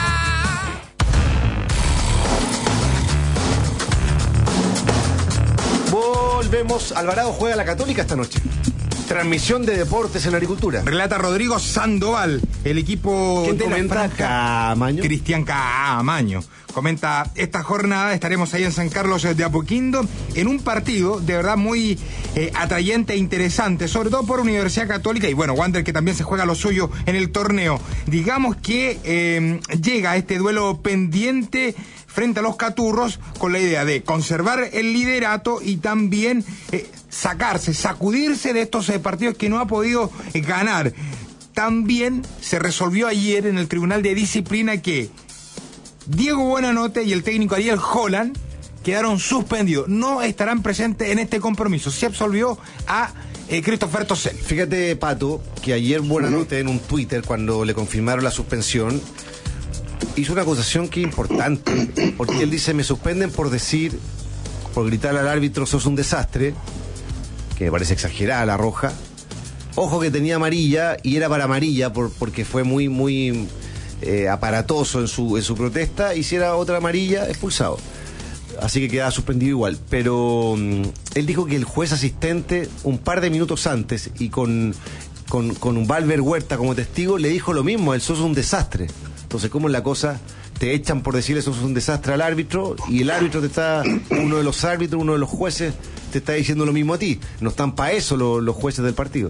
Volvemos. Alvarado juega la Católica esta noche. Transmisión de Deportes en Agricultura. Relata Rodrigo Sandoval, el equipo ¿Quién de comenta? la franja. Caamaño. Cristian Caamaño. Comenta, esta jornada estaremos ahí en San Carlos de Apoquindo en un partido de verdad muy eh, atrayente e interesante, sobre todo por Universidad Católica y bueno, Wander que también se juega lo suyo en el torneo. Digamos que eh, llega este duelo pendiente frente a los Caturros con la idea de conservar el liderato y también eh, sacarse, sacudirse de estos eh, partidos que no ha podido eh, ganar. También se resolvió ayer en el Tribunal de Disciplina que Diego Buenanote y el técnico Ariel Holland quedaron suspendidos. No estarán presentes en este compromiso. Se absolvió a eh, Christopher Tosel. Fíjate, Pato, que ayer Buenanote en un Twitter, cuando le confirmaron la suspensión, hizo una acusación que es importante. Porque él dice, me suspenden por decir, por gritar al árbitro, sos un desastre, que me parece exagerada la roja. Ojo que tenía amarilla y era para amarilla por, porque fue muy, muy... Eh, aparatoso en su, en su protesta, hiciera otra amarilla, expulsado. Así que quedaba suspendido igual. Pero um, él dijo que el juez asistente, un par de minutos antes, y con, con, con un Valver Huerta como testigo, le dijo lo mismo, él sos un desastre. Entonces, ¿cómo es la cosa? Te echan por decirle sos un desastre al árbitro, y el árbitro te está, uno de los árbitros, uno de los jueces, te está diciendo lo mismo a ti. No están para eso los, los jueces del partido.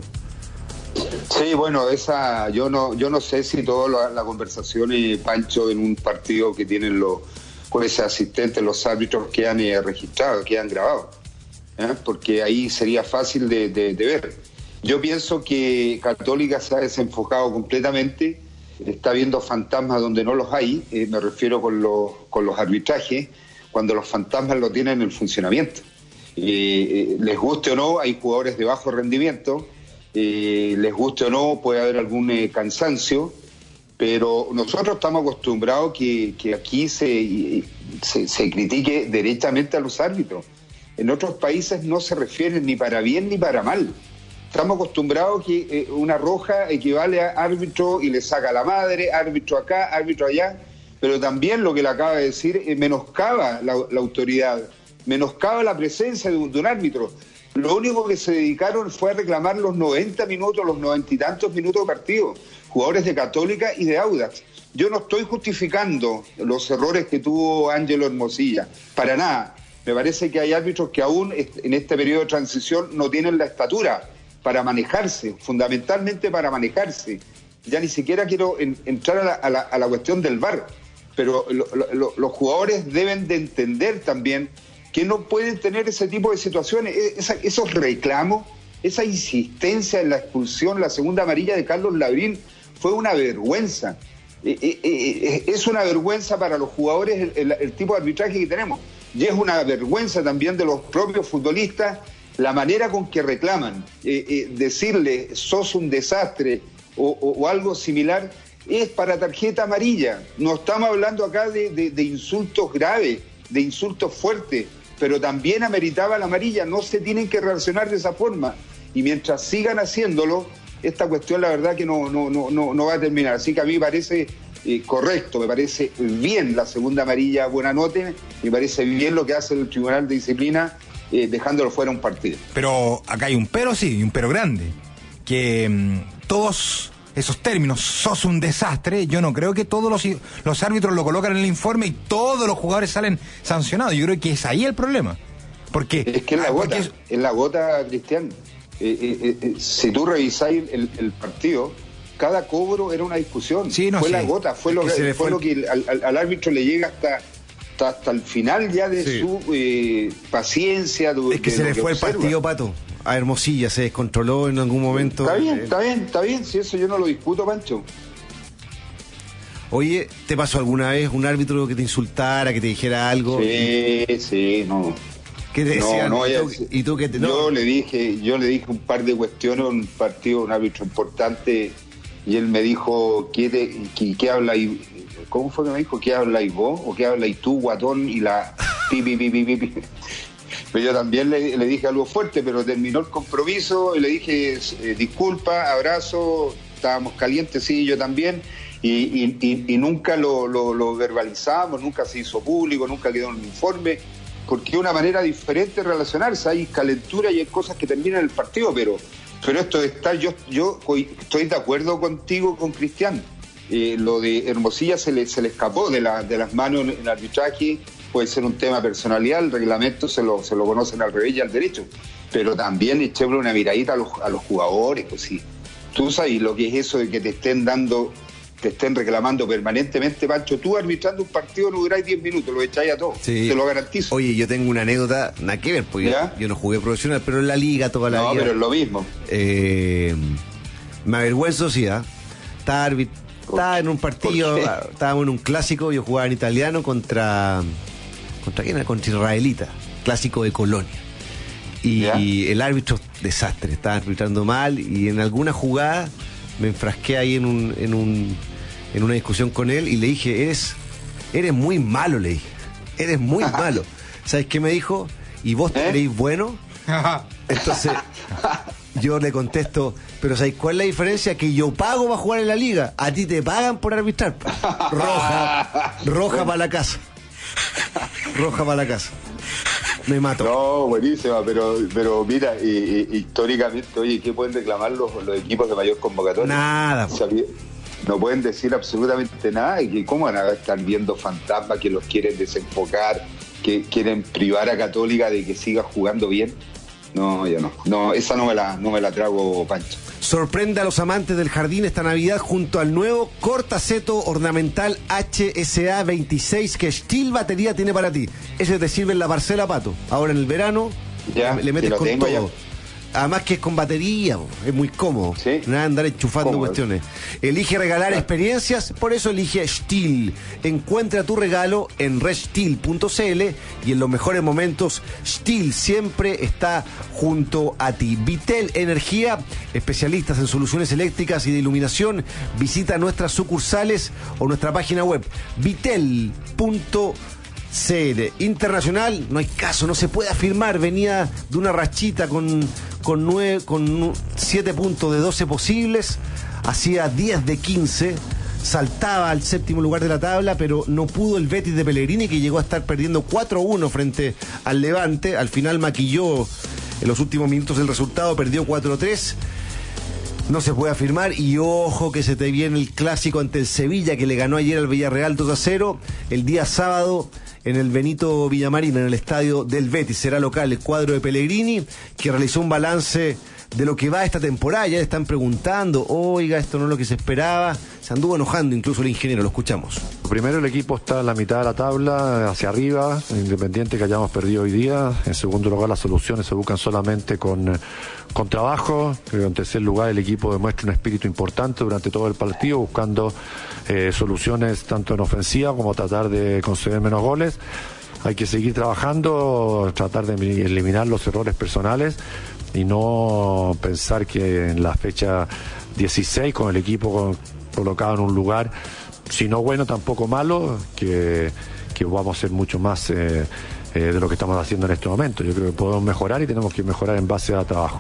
Sí, bueno, esa yo no yo no sé si toda la, la conversación, eh, Pancho, en un partido que tienen los jueces asistentes, los árbitros quedan eh, registrados, quedan grabados, ¿eh? Porque ahí sería fácil de, de, de ver. Yo pienso que Católica se ha desenfocado completamente, está viendo fantasmas donde no los hay, eh, me refiero con los, con los arbitrajes, cuando los fantasmas lo tienen en funcionamiento. Eh, eh, les guste o no, hay jugadores de bajo rendimiento. Eh, les guste o no, puede haber algún eh, cansancio, pero nosotros estamos acostumbrados que, que aquí se, se, se critique directamente a los árbitros. En otros países no se refieren ni para bien ni para mal. Estamos acostumbrados que eh, una roja equivale a árbitro y le saca la madre, árbitro acá, árbitro allá, pero también lo que le acaba de decir eh, menoscaba la, la autoridad menoscaba la presencia de un, de un árbitro. Lo único que se dedicaron fue a reclamar los noventa minutos, los noventa y tantos minutos de partido, jugadores de Católica y de Audax. Yo no estoy justificando los errores que tuvo Ángelo Hermosilla, para nada. Me parece que hay árbitros que aún en este periodo de transición no tienen la estatura para manejarse, fundamentalmente para manejarse. Ya ni siquiera quiero en, entrar a la, a, la, a la cuestión del V A R, pero lo, lo, los jugadores deben de entender también que no pueden tener ese tipo de situaciones, esa, esos reclamos, esa insistencia en la expulsión, la segunda amarilla de Carlos Labrín fue una vergüenza. Eh, eh, eh, es una vergüenza para los jugadores el, el, el tipo de arbitraje que tenemos, y es una vergüenza también de los propios futbolistas la manera con que reclaman. Eh, eh, decirle sos un desastre o, o, o algo similar es para tarjeta amarilla. No estamos hablando acá de, de, de insultos graves, de insultos fuertes, pero también ameritaba la amarilla. No se tienen que reaccionar de esa forma, y mientras sigan haciéndolo, esta cuestión la verdad que no, no, no, no, no va a terminar. Así que a mí me parece eh, correcto, me parece bien la segunda amarilla, buena nota, me parece bien lo que hace el Tribunal de Disciplina eh, dejándolo fuera un partido. Pero acá hay un pero, sí, y un pero grande, que mmm, todos esos términos, sos un desastre, yo no creo que todos los, los árbitros lo colocan en el informe y todos los jugadores salen sancionados. Yo creo que es ahí el problema. Porque es que es la ah, gota, es... es la gota, Cristian. Eh, eh, eh, si tú revisáis el, el partido, cada cobro era una discusión. Sí, no, fue sí. la gota, fue, lo que, fue, fue lo que al, al, al árbitro le llega hasta, hasta, hasta el final ya de sí. su eh, paciencia. De, es que de se le que fue observa. el partido, Pato. A Hermosilla se descontroló en algún momento. Está bien, eh... está bien, está bien. Si eso yo no lo discuto, Pancho. Oye, ¿te pasó alguna vez un árbitro que te insultara, que te dijera algo? Sí, y... sí, no. ¿Qué te decían? No, no, ¿Y, ya, tú, ¿Y tú qué te no? Yo le dije, yo le dije un par de cuestiones, un partido, un árbitro importante, y él me dijo, ¿qué, te, qué, qué habla y cómo fue que me dijo? ¿Qué habláis vos? ¿O qué habláis tú, guatón? Y la pi, pi, pi, pi, pi, pi. Pero yo también le, le dije algo fuerte, pero terminó el compromiso y le dije, eh, disculpa, abrazo, estábamos calientes, sí, yo también, y, y, y, y nunca lo, lo, lo verbalizamos, nunca se hizo público, nunca quedó en el informe, porque es una manera diferente de relacionarse, hay calentura y hay cosas que terminan el partido, pero, pero esto está, yo, yo estoy de acuerdo contigo, con Cristian, eh, lo de Hermosilla se le, se le escapó de, la, de las manos en el arbitraje. Puede ser un tema de personalidad, el reglamento se lo, se lo conocen al revés y al derecho, pero también echémosle una miradita a los, a los jugadores, pues sí. Tú sabes lo que es eso de que te estén dando, te estén reclamando permanentemente, Pancho. Tú arbitrando un partido no duráis diez minutos, lo echáis a todos, sí. Te lo garantizo. Oye, yo tengo una anécdota, nada que ver, porque yo, yo no jugué profesional, pero en la liga toda la no, vida. No, pero es lo mismo. Eh, me avergüenzo, sí, ¿eh? Estaba, arbit- estaba en un partido, estábamos en un clásico, yo jugaba en italiano contra... ¿Contra quién era? Contra Israelita, clásico de Colonia. Y ¿ya? El árbitro, desastre, estaba arbitrando mal y en alguna jugada me enfrasqué ahí en un, en un en una discusión con él y le dije, eres, eres muy malo, le dije, eres muy malo. ¿Sabes qué me dijo? ¿Y vos te creéis bueno? Entonces yo le contesto, pero ¿sabes cuál es la diferencia? Que yo pago para jugar en la liga, a ti te pagan por arbitrar. Roja, roja para la casa. Roja para la casa. Me mato. No, buenísima, pero pero mira, y, y, históricamente, oye, ¿qué pueden reclamar los, los equipos de mayor convocatoria? Nada. O sea, no pueden decir absolutamente nada. ¿Y cómo van a estar viendo fantasmas que los quieren desenfocar, que quieren privar a Católica de que siga jugando bien? No, yo no. No, esa no me la, no me la trago, Pancho. Sorprende a los amantes del jardín esta Navidad junto al nuevo cortaceto ornamental H S A veintiséis que Steel Batería tiene para ti. Ese te sirve en la parcela, Pato. Ahora en el verano ya, le metes con todo. Ya. Además que es con batería, es muy cómodo. ¿Sí? Nada de andar enchufando ¿Cómo? Cuestiones. Elige regalar experiencias, por eso elige Steel. Encuentra tu regalo en red steel punto c l y en los mejores momentos Steel siempre está junto a ti. Vitel Energía, especialistas en soluciones eléctricas y de iluminación. Visita nuestras sucursales o nuestra página web vitel punto c l. Internacional, no hay caso, no se puede afirmar. Venía de una rachita con con nueve, con siete puntos de doce posibles, hacía diez de quince, saltaba al séptimo lugar de la tabla, pero no pudo el Betis de Pellegrini, que llegó a estar perdiendo cuatro uno frente al Levante. Al final maquilló en los últimos minutos el resultado, perdió cuatro tres. No se puede afirmar, y ojo que se te viene el clásico ante el Sevilla, que le ganó ayer al Villarreal dos a cero, el día sábado en el Benito Villamarín, en el estadio del Betis. Será local el cuadro de Pellegrini, que realizó un balance de lo que va esta temporada. Ya le están preguntando, oiga, esto no es lo que se esperaba. Se anduvo enojando incluso el ingeniero, lo escuchamos. Primero, el equipo está en la mitad de la tabla, hacia arriba, independiente que hayamos perdido hoy día. En segundo lugar, las soluciones se buscan solamente con, con trabajo. En tercer lugar, el equipo demuestra un espíritu importante durante todo el partido, buscando eh, soluciones tanto en ofensiva como tratar de conceder menos goles. Hay que seguir trabajando, tratar de eliminar los errores personales y no pensar que en la fecha dieciséis, con el equipo con, colocado en un lugar, si no bueno, tampoco malo, que, que vamos a ser mucho más eh, eh, de lo que estamos haciendo en este momento. Yo creo que podemos mejorar y tenemos que mejorar en base a trabajo.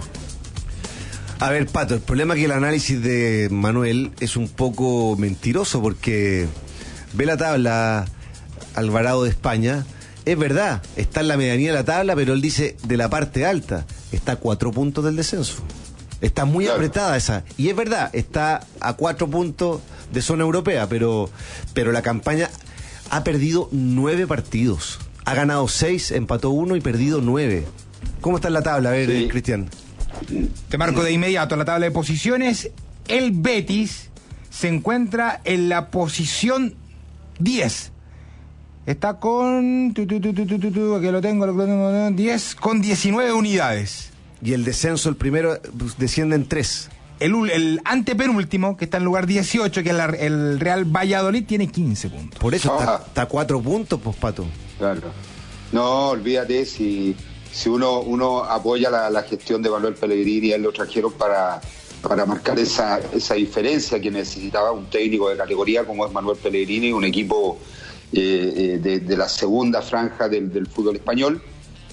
A ver, Pato, el problema es que el análisis de Manuel es un poco mentiroso, porque ve la tabla Alvarado de España. Es verdad, está en la medianía de la tabla, pero él dice de la parte alta. Está a cuatro puntos del descenso. Está muy claro. apretada esa. Y es verdad, está a cuatro puntos de zona europea, pero, pero la campaña ha perdido nueve partidos. Ha ganado seis, empató uno y perdido nueve. ¿Cómo está en la tabla? A ver, sí. Cristian. Te marco de inmediato la tabla de posiciones. El Betis se encuentra en la posición diez. Está con... Tu, tu, tu, tu, tu, tu, aquí lo tengo, lo tengo, diez, con diecinueve unidades. Y el descenso, el primero, desciende en tres. El, el antepenúltimo, que está en lugar dieciocho, que es la, el Real Valladolid, tiene quince puntos. Por eso está, está a cuatro puntos, pues, Pato. Claro. No, olvídate, si, si uno, uno apoya la, la gestión de Manuel Pellegrini y él lo trajeron para, para marcar esa, esa diferencia que necesitaba un técnico de categoría como es Manuel Pellegrini, un equipo... Eh, de, de la segunda franja del, del fútbol español,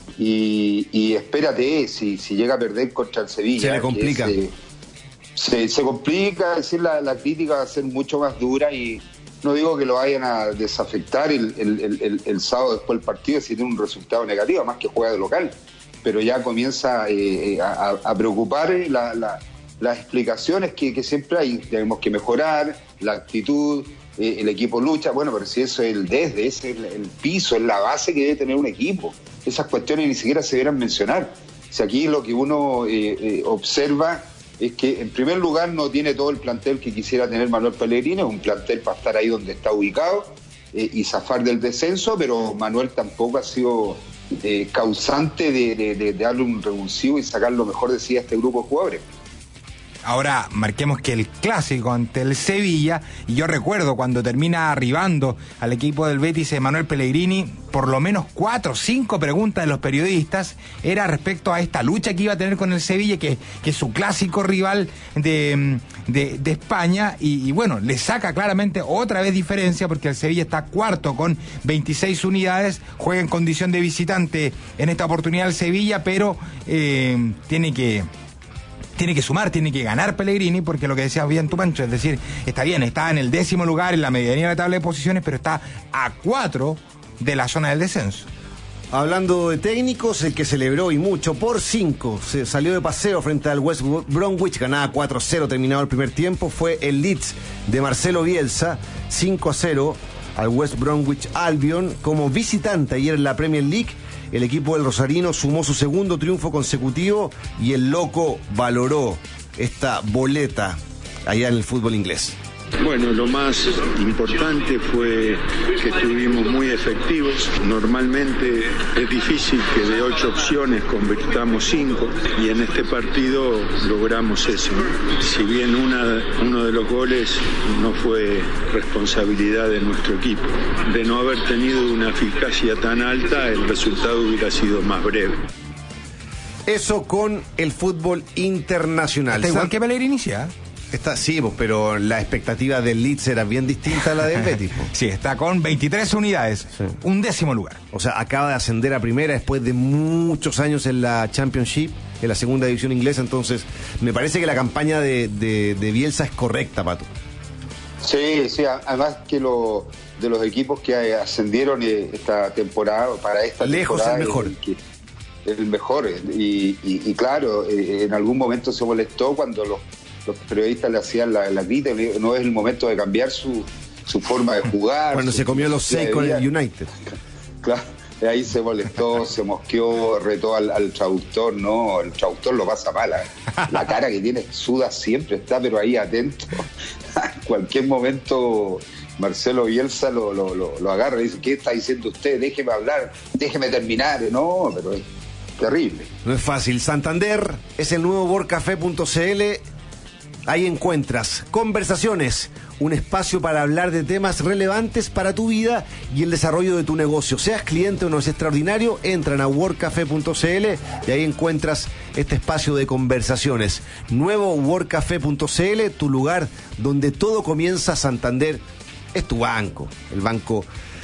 y, y espérate, si, si llega a perder contra el Sevilla, se le complica, se, se, se complica, es decir, la, la crítica va a ser mucho más dura, y no digo que lo vayan a desafectar el, el, el, el, el sábado después del partido si tiene un resultado negativo, más que juega de local, pero ya comienza eh, a, a preocupar la, la, las explicaciones que, que siempre hay. Tenemos que mejorar la actitud, eh, el equipo lucha, bueno, pero si eso es el desde, ese es el, el piso, es la base que debe tener un equipo. Esas cuestiones ni siquiera se debieran mencionar. Si aquí lo que uno eh, eh, observa es que en primer lugar no tiene todo el plantel que quisiera tener Manuel Pellegrini, es un plantel para estar ahí donde está ubicado eh, y zafar del descenso, pero Manuel tampoco ha sido eh, causante de, de, de, de darle un revulsivo y sacar lo mejor de sí a este grupo de jugadores. Ahora, marquemos que el clásico ante el Sevilla, y yo recuerdo cuando termina arribando al equipo del Betis Manuel Pellegrini, por lo menos cuatro o cinco preguntas de los periodistas era respecto a esta lucha que iba a tener con el Sevilla, que, que es su clásico rival de, de, de España, y, y bueno, le saca claramente otra vez diferencia, porque el Sevilla está cuarto con veintiséis unidades, juega en condición de visitante en esta oportunidad el Sevilla, pero eh, tiene que... Tiene que sumar, tiene que ganar Pellegrini, porque lo que decías bien tú, Pancho, es decir, está bien, está en el décimo lugar en la medianía de la tabla de posiciones, pero está a cuatro de la zona del descenso. Hablando de técnicos, el que celebró y mucho por cinco, se salió de paseo frente al West Bromwich, ganaba cuatro a cero terminado el primer tiempo, fue el Leeds de Marcelo Bielsa, cinco a cero al West Bromwich Albion como visitante ayer en la Premier League. El equipo del Rosarino sumó su segundo triunfo consecutivo y el loco valoró esta boleta allá en el fútbol inglés. Bueno, lo más importante fue que estuvimos muy efectivos. Normalmente es difícil que de ocho opciones convirtamos cinco, y en este partido logramos eso. Si bien una, uno de los goles no fue responsabilidad de nuestro equipo, de no haber tenido una eficacia tan alta, el resultado hubiera sido más breve. Eso con el fútbol internacional. Está igual que Pellegrini, ¿sí? Está, sí, pero la expectativa del Leeds era bien distinta a la del Betis. Sí, está con veintitrés unidades, sí. Un décimo lugar. O sea, acaba de ascender a primera después de muchos años en la Championship, en la segunda división inglesa. Entonces, me parece que la campaña de, de, de Bielsa es correcta, Pato. Sí, sí, además que lo, de los equipos que ascendieron esta temporada, para esta lejos temporada... Lejos el mejor. El, el mejor, y, y, y claro, eh, en algún momento se molestó cuando los, los periodistas le hacían la, la crítica, no es el momento de cambiar su, su forma de jugar. Cuando su, se comió los seis con el United. Claro, ahí se molestó, se mosqueó, retó al, al traductor, no, el traductor lo pasa mal, ¿eh? La cara que tiene, suda siempre, está pero ahí atento. En cualquier momento Marcelo Bielsa lo, lo, lo, lo agarra y dice, ¿qué está diciendo usted? Déjeme hablar, déjeme terminar. No, pero es terrible. No es fácil. Santander es el nuevo workcafé punto c l. Ahí encuentras conversaciones, un espacio para hablar de temas relevantes para tu vida y el desarrollo de tu negocio. Seas cliente o no, es extraordinario, entran a workcafé punto c l y ahí encuentras este espacio de conversaciones. Nuevo workcafé punto c l, tu lugar donde todo comienza. Santander es tu banco, el Banco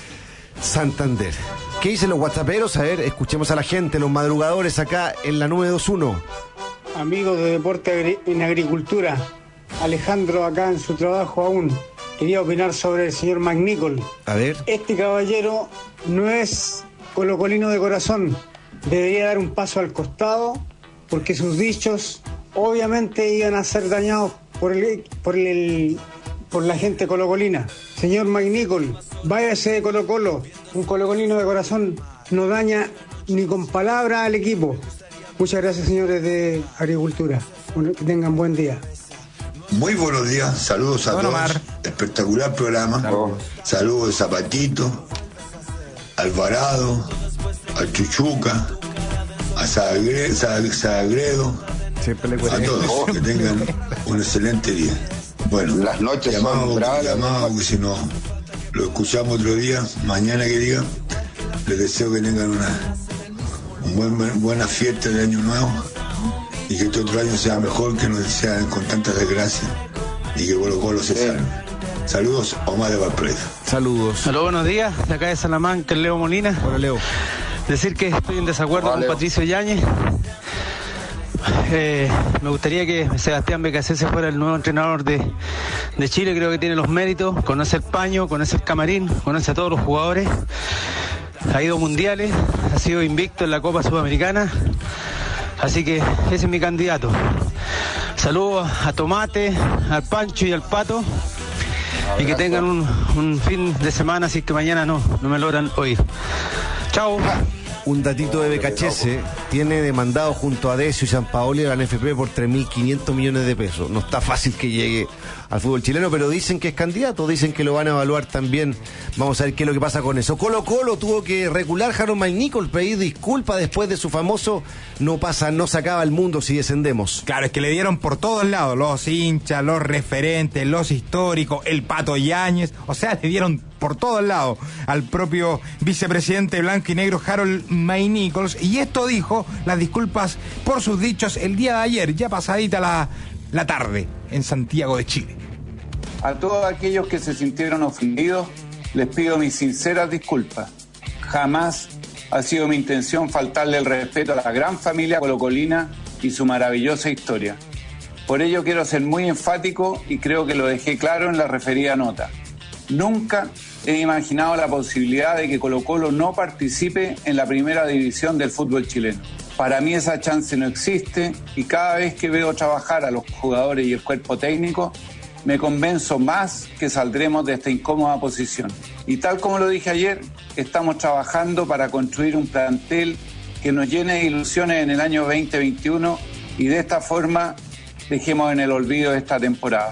Santander. ¿Qué dicen los whatsapperos? A ver, escuchemos a la gente, los madrugadores acá en la nueve dos uno. Amigos de Deporte en Agricultura, Alejandro acá en su trabajo aún. Quería opinar sobre el señor McNichol. A ver. Este caballero no es colocolino de corazón. Debería dar un paso al costado porque sus dichos obviamente iban a ser dañados por el, por el, por la gente colocolina. Señor McNichol, váyase de Colo Colo. Un colocolino de corazón no daña ni con palabra al equipo. Muchas gracias, señores de Agricultura. Bueno, que tengan buen día. Muy buenos días, saludos a Don todos. Omar. Espectacular programa. Saludos. Saludos de Zapatito, Alvarado, a Chuchuca, a Sagre- Sa- Sagredo, Siempre le a cuento. todos. Que tengan un excelente día. Bueno, Las noches llamado, son bravas. llamado, porque si no lo escuchamos otro día, mañana que diga, les deseo que tengan una un buen, buena fiesta de Año Nuevo y que este otro año sea mejor, que no sea con tantas desgracias y que Colo Colo se salve. Saludos, Omar de Valparaíso. Saludos. Aló, buenos días, de acá de Salamanca, el Leo Molina. Hola, Leo. Decir que estoy en desacuerdo Hola, con Leo. Patricio Yáñez. Eh, me gustaría que Sebastián Becasese fuera el nuevo entrenador de, de Chile. Creo que tiene los méritos, conoce el paño, conoce el camarín, conoce a todos los jugadores. Ha ido a mundiales, ha sido invicto en la Copa Sudamericana. Así que ese es mi candidato. Saludos a Tomate, al Pancho y al Pato. Y que tengan un, un fin de semana, así que mañana no, no me logran oír. Chao. Un datito de Becachese, tiene demandado junto a Decio y San Paoli a la N F P por tres mil quinientos millones de pesos. No está fácil que llegue al fútbol chileno, pero dicen que es candidato, dicen que lo van a evaluar también. Vamos a ver qué es lo que pasa con eso. Colo Colo tuvo que recular Harold McNichol, pedir disculpas después de su famoso no pasa, no se acaba el mundo si descendemos. Claro, es que le dieron por todos lados, los hinchas, los referentes, los históricos, el Pato Yáñez, o sea, le dieron por todos lados al propio vicepresidente blanco y negro Harold McNichol, y esto dijo las disculpas por sus dichos el día de ayer, ya pasadita la, la tarde, en Santiago de Chile. A todos aquellos que se sintieron ofendidos, les pido mis sinceras disculpas. Jamás ha sido mi intención faltarle el respeto a la gran familia colocolina y su maravillosa historia. Por ello quiero ser muy enfático y creo que lo dejé claro en la referida nota. Nunca he imaginado la posibilidad de que Colo Colo no participe en la primera división del fútbol chileno. Para mí esa chance no existe y cada vez que veo trabajar a los jugadores y el cuerpo técnico, me convenzo más que saldremos de esta incómoda posición. Y tal como lo dije ayer, estamos trabajando para construir un plantel que nos llene de ilusiones en el año veinte veintiuno y de esta forma dejemos en el olvido esta temporada.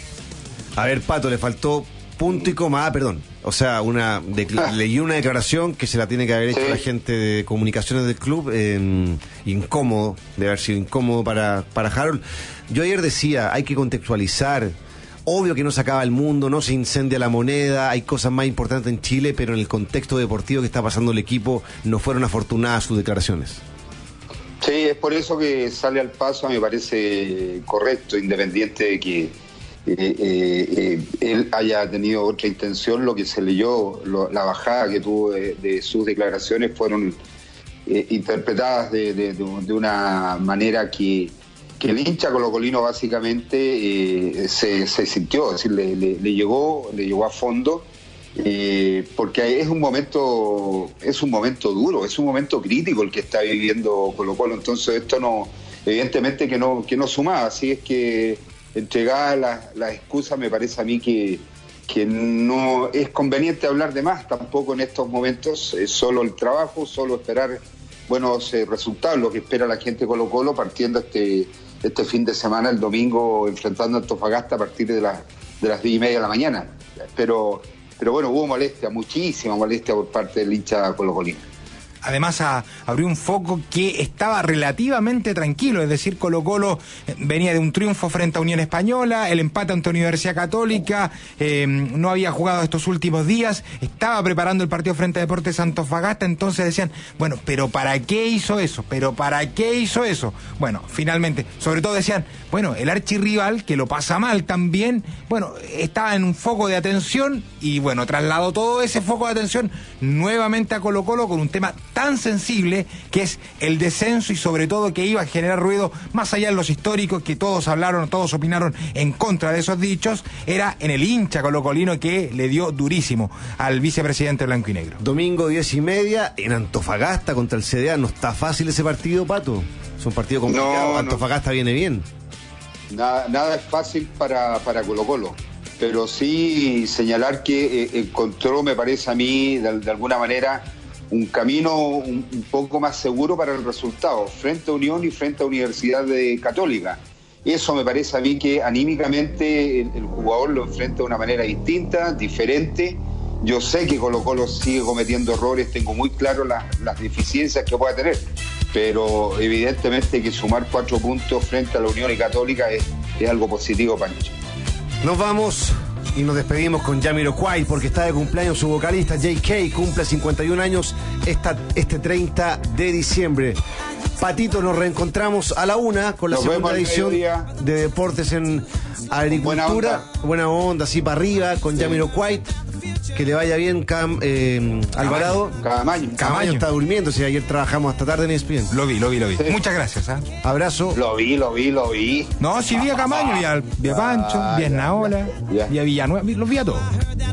A ver, Pato, le faltó punto y coma, ah, perdón. O sea, una decla- ah. leí una declaración que se la tiene que haber hecho sí. la gente de comunicaciones del club, eh, incómodo, debe haber sido incómodo para, para Harold. Yo ayer decía, hay que contextualizar. Obvio que no se acaba el mundo, no se incendia la moneda, hay cosas más importantes en Chile, pero en el contexto deportivo que está pasando el equipo, no fueron afortunadas sus declaraciones. Sí, es por eso que sale al paso, me parece correcto, independiente de que eh, eh, eh, él haya tenido otra intención. Lo que se leyó, lo, la bajada que tuvo de, de sus declaraciones fueron eh, interpretadas de, de, de, de una manera que... que el hincha colocolino básicamente eh, se, se sintió, es decir, le, le, le llegó, le llegó a fondo, eh, porque es un momento, es un momento duro, es un momento crítico el que está viviendo Colo-Colo. Entonces esto no, evidentemente que no, que no sumaba, así es que entregadas las, las excusas, me parece a mí que, que no es conveniente hablar de más tampoco en estos momentos, es solo el trabajo, solo esperar buenos eh, resultados, lo que espera la gente de Colo-Colo, partiendo este, este fin de semana, el domingo, enfrentando a Antofagasta a partir de, la, de las diez y media de la mañana. Pero, pero bueno, hubo molestia, muchísima molestia por parte del hincha colocolino. Además a, abrió un foco que estaba relativamente tranquilo, es decir, Colo-Colo venía de un triunfo frente a Unión Española, el empate ante Universidad Católica, eh, no había jugado estos últimos días, estaba preparando el partido frente a Deportes Antofagasta, entonces decían, bueno, pero ¿para qué hizo eso? ¿Pero para qué hizo eso? Bueno, finalmente, sobre todo decían, bueno, el archirrival, que lo pasa mal también, bueno, estaba en un foco de atención y bueno, trasladó todo ese foco de atención nuevamente a Colo-Colo con un tema tan sensible que es el descenso y sobre todo que iba a generar ruido más allá de los históricos que todos hablaron, todos opinaron en contra de esos dichos, era en el hincha colocolino que le dio durísimo al vicepresidente blanco y negro. Domingo diez y media en Antofagasta contra el C D A, no está fácil ese partido, Pato, es un partido complicado, no, Antofagasta no. Viene bien. Nada, nada es fácil para, para Colo-Colo, pero sí señalar que eh, encontró, me parece a mí, de, de alguna manera, un camino un, un poco más seguro para el resultado, frente a Unión y frente a Universidad de Católica. Eso me parece a mí que anímicamente el, el jugador lo enfrenta de una manera distinta, diferente. Yo sé que Colo-Colo sigue cometiendo errores, tengo muy claro la, las deficiencias que pueda tener, pero evidentemente que sumar cuatro puntos frente a la Unión y Católica es, es algo positivo, Pancho. Nos vamos y nos despedimos con Jamiroquai porque está de cumpleaños su vocalista J K, cumple cincuenta y un años esta, este treinta de diciembre. Patito, nos reencontramos a la una con la nos segunda edición de Deportes en Agricultura. Buena onda, Buena onda así para arriba con sí. Jamiroquai. Que le vaya bien, Cam, eh, Alvarado. Camaño. Camaño está durmiendo, si ayer trabajamos hasta tarde en E S P N. Lo vi, lo vi, lo vi. Sí. Muchas gracias. ¿eh? Abrazo. Lo vi, lo vi, lo vi. No, sí vi a Camaño, vi a, vi a Pancho, ah, vi a Esnaola, vi a Villanueva, los vi a todos.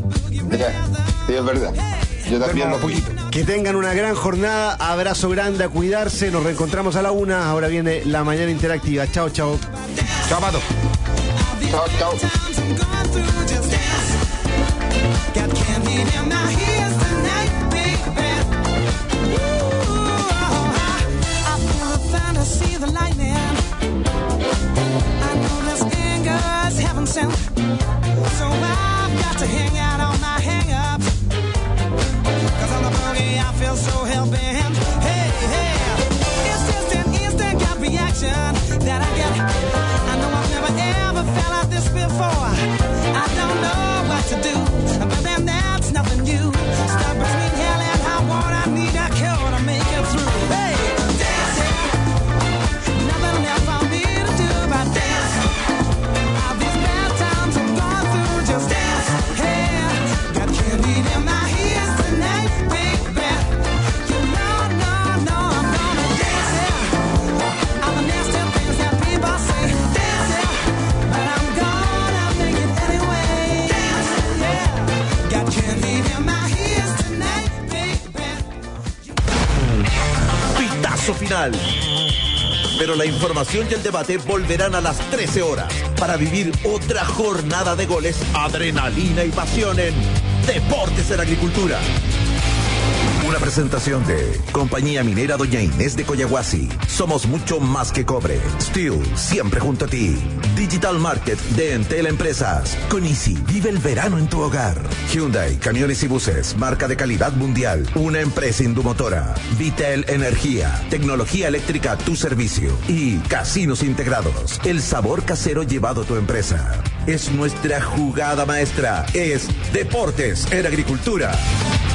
Ya. Sí, es verdad. Yo también lo vi. Que tengan una gran jornada, abrazo grande, a cuidarse, nos reencontramos a la una, ahora viene la mañana interactiva. Chao, chao. Chao, Pato. Chao, chao. Got candy in my ears tonight, baby. Ooh, I feel the fantasy, the lightning. I know this anger's heaven sent, so I've got to hang out on my hang-up. Cause on the boogie I feel so hell-bent. Hey, hey, it's just an instant gut reaction that I get. I know I've never ever felt like this before. I don't know what to do. But then that's nothing new. Stuck between hell and high water, I need a cure to make it through. Hey, dancing, nothing left for me to do but dance. All these bad times I'm going through, just dance. Hey, got candy in my ears tonight, baby. You know, no, no, I'm gonna dance. Yeah. All the nasty things that people say, dance. Yeah. But I'm gonna make it anyway. Dance, yeah. Got candy in my ears tonight, baby. Pitazo final. Pero la información y el debate volverán a las trece horas para vivir otra jornada de goles, adrenalina y pasión en Deportes en Agricultura. Una presentación de Compañía Minera Doña Inés de Coyahuasi. Somos mucho más que cobre. Steel, siempre junto a ti. Digital Market de Entel Empresas. Con Easy, vive el verano en tu hogar. Hyundai, camiones y buses, marca de calidad mundial. Una empresa indumotora. Vitel Energía, tecnología eléctrica a tu servicio. Y Casinos Integrados, el sabor casero llevado a tu empresa. Es nuestra jugada maestra. Es Deportes en Agricultura.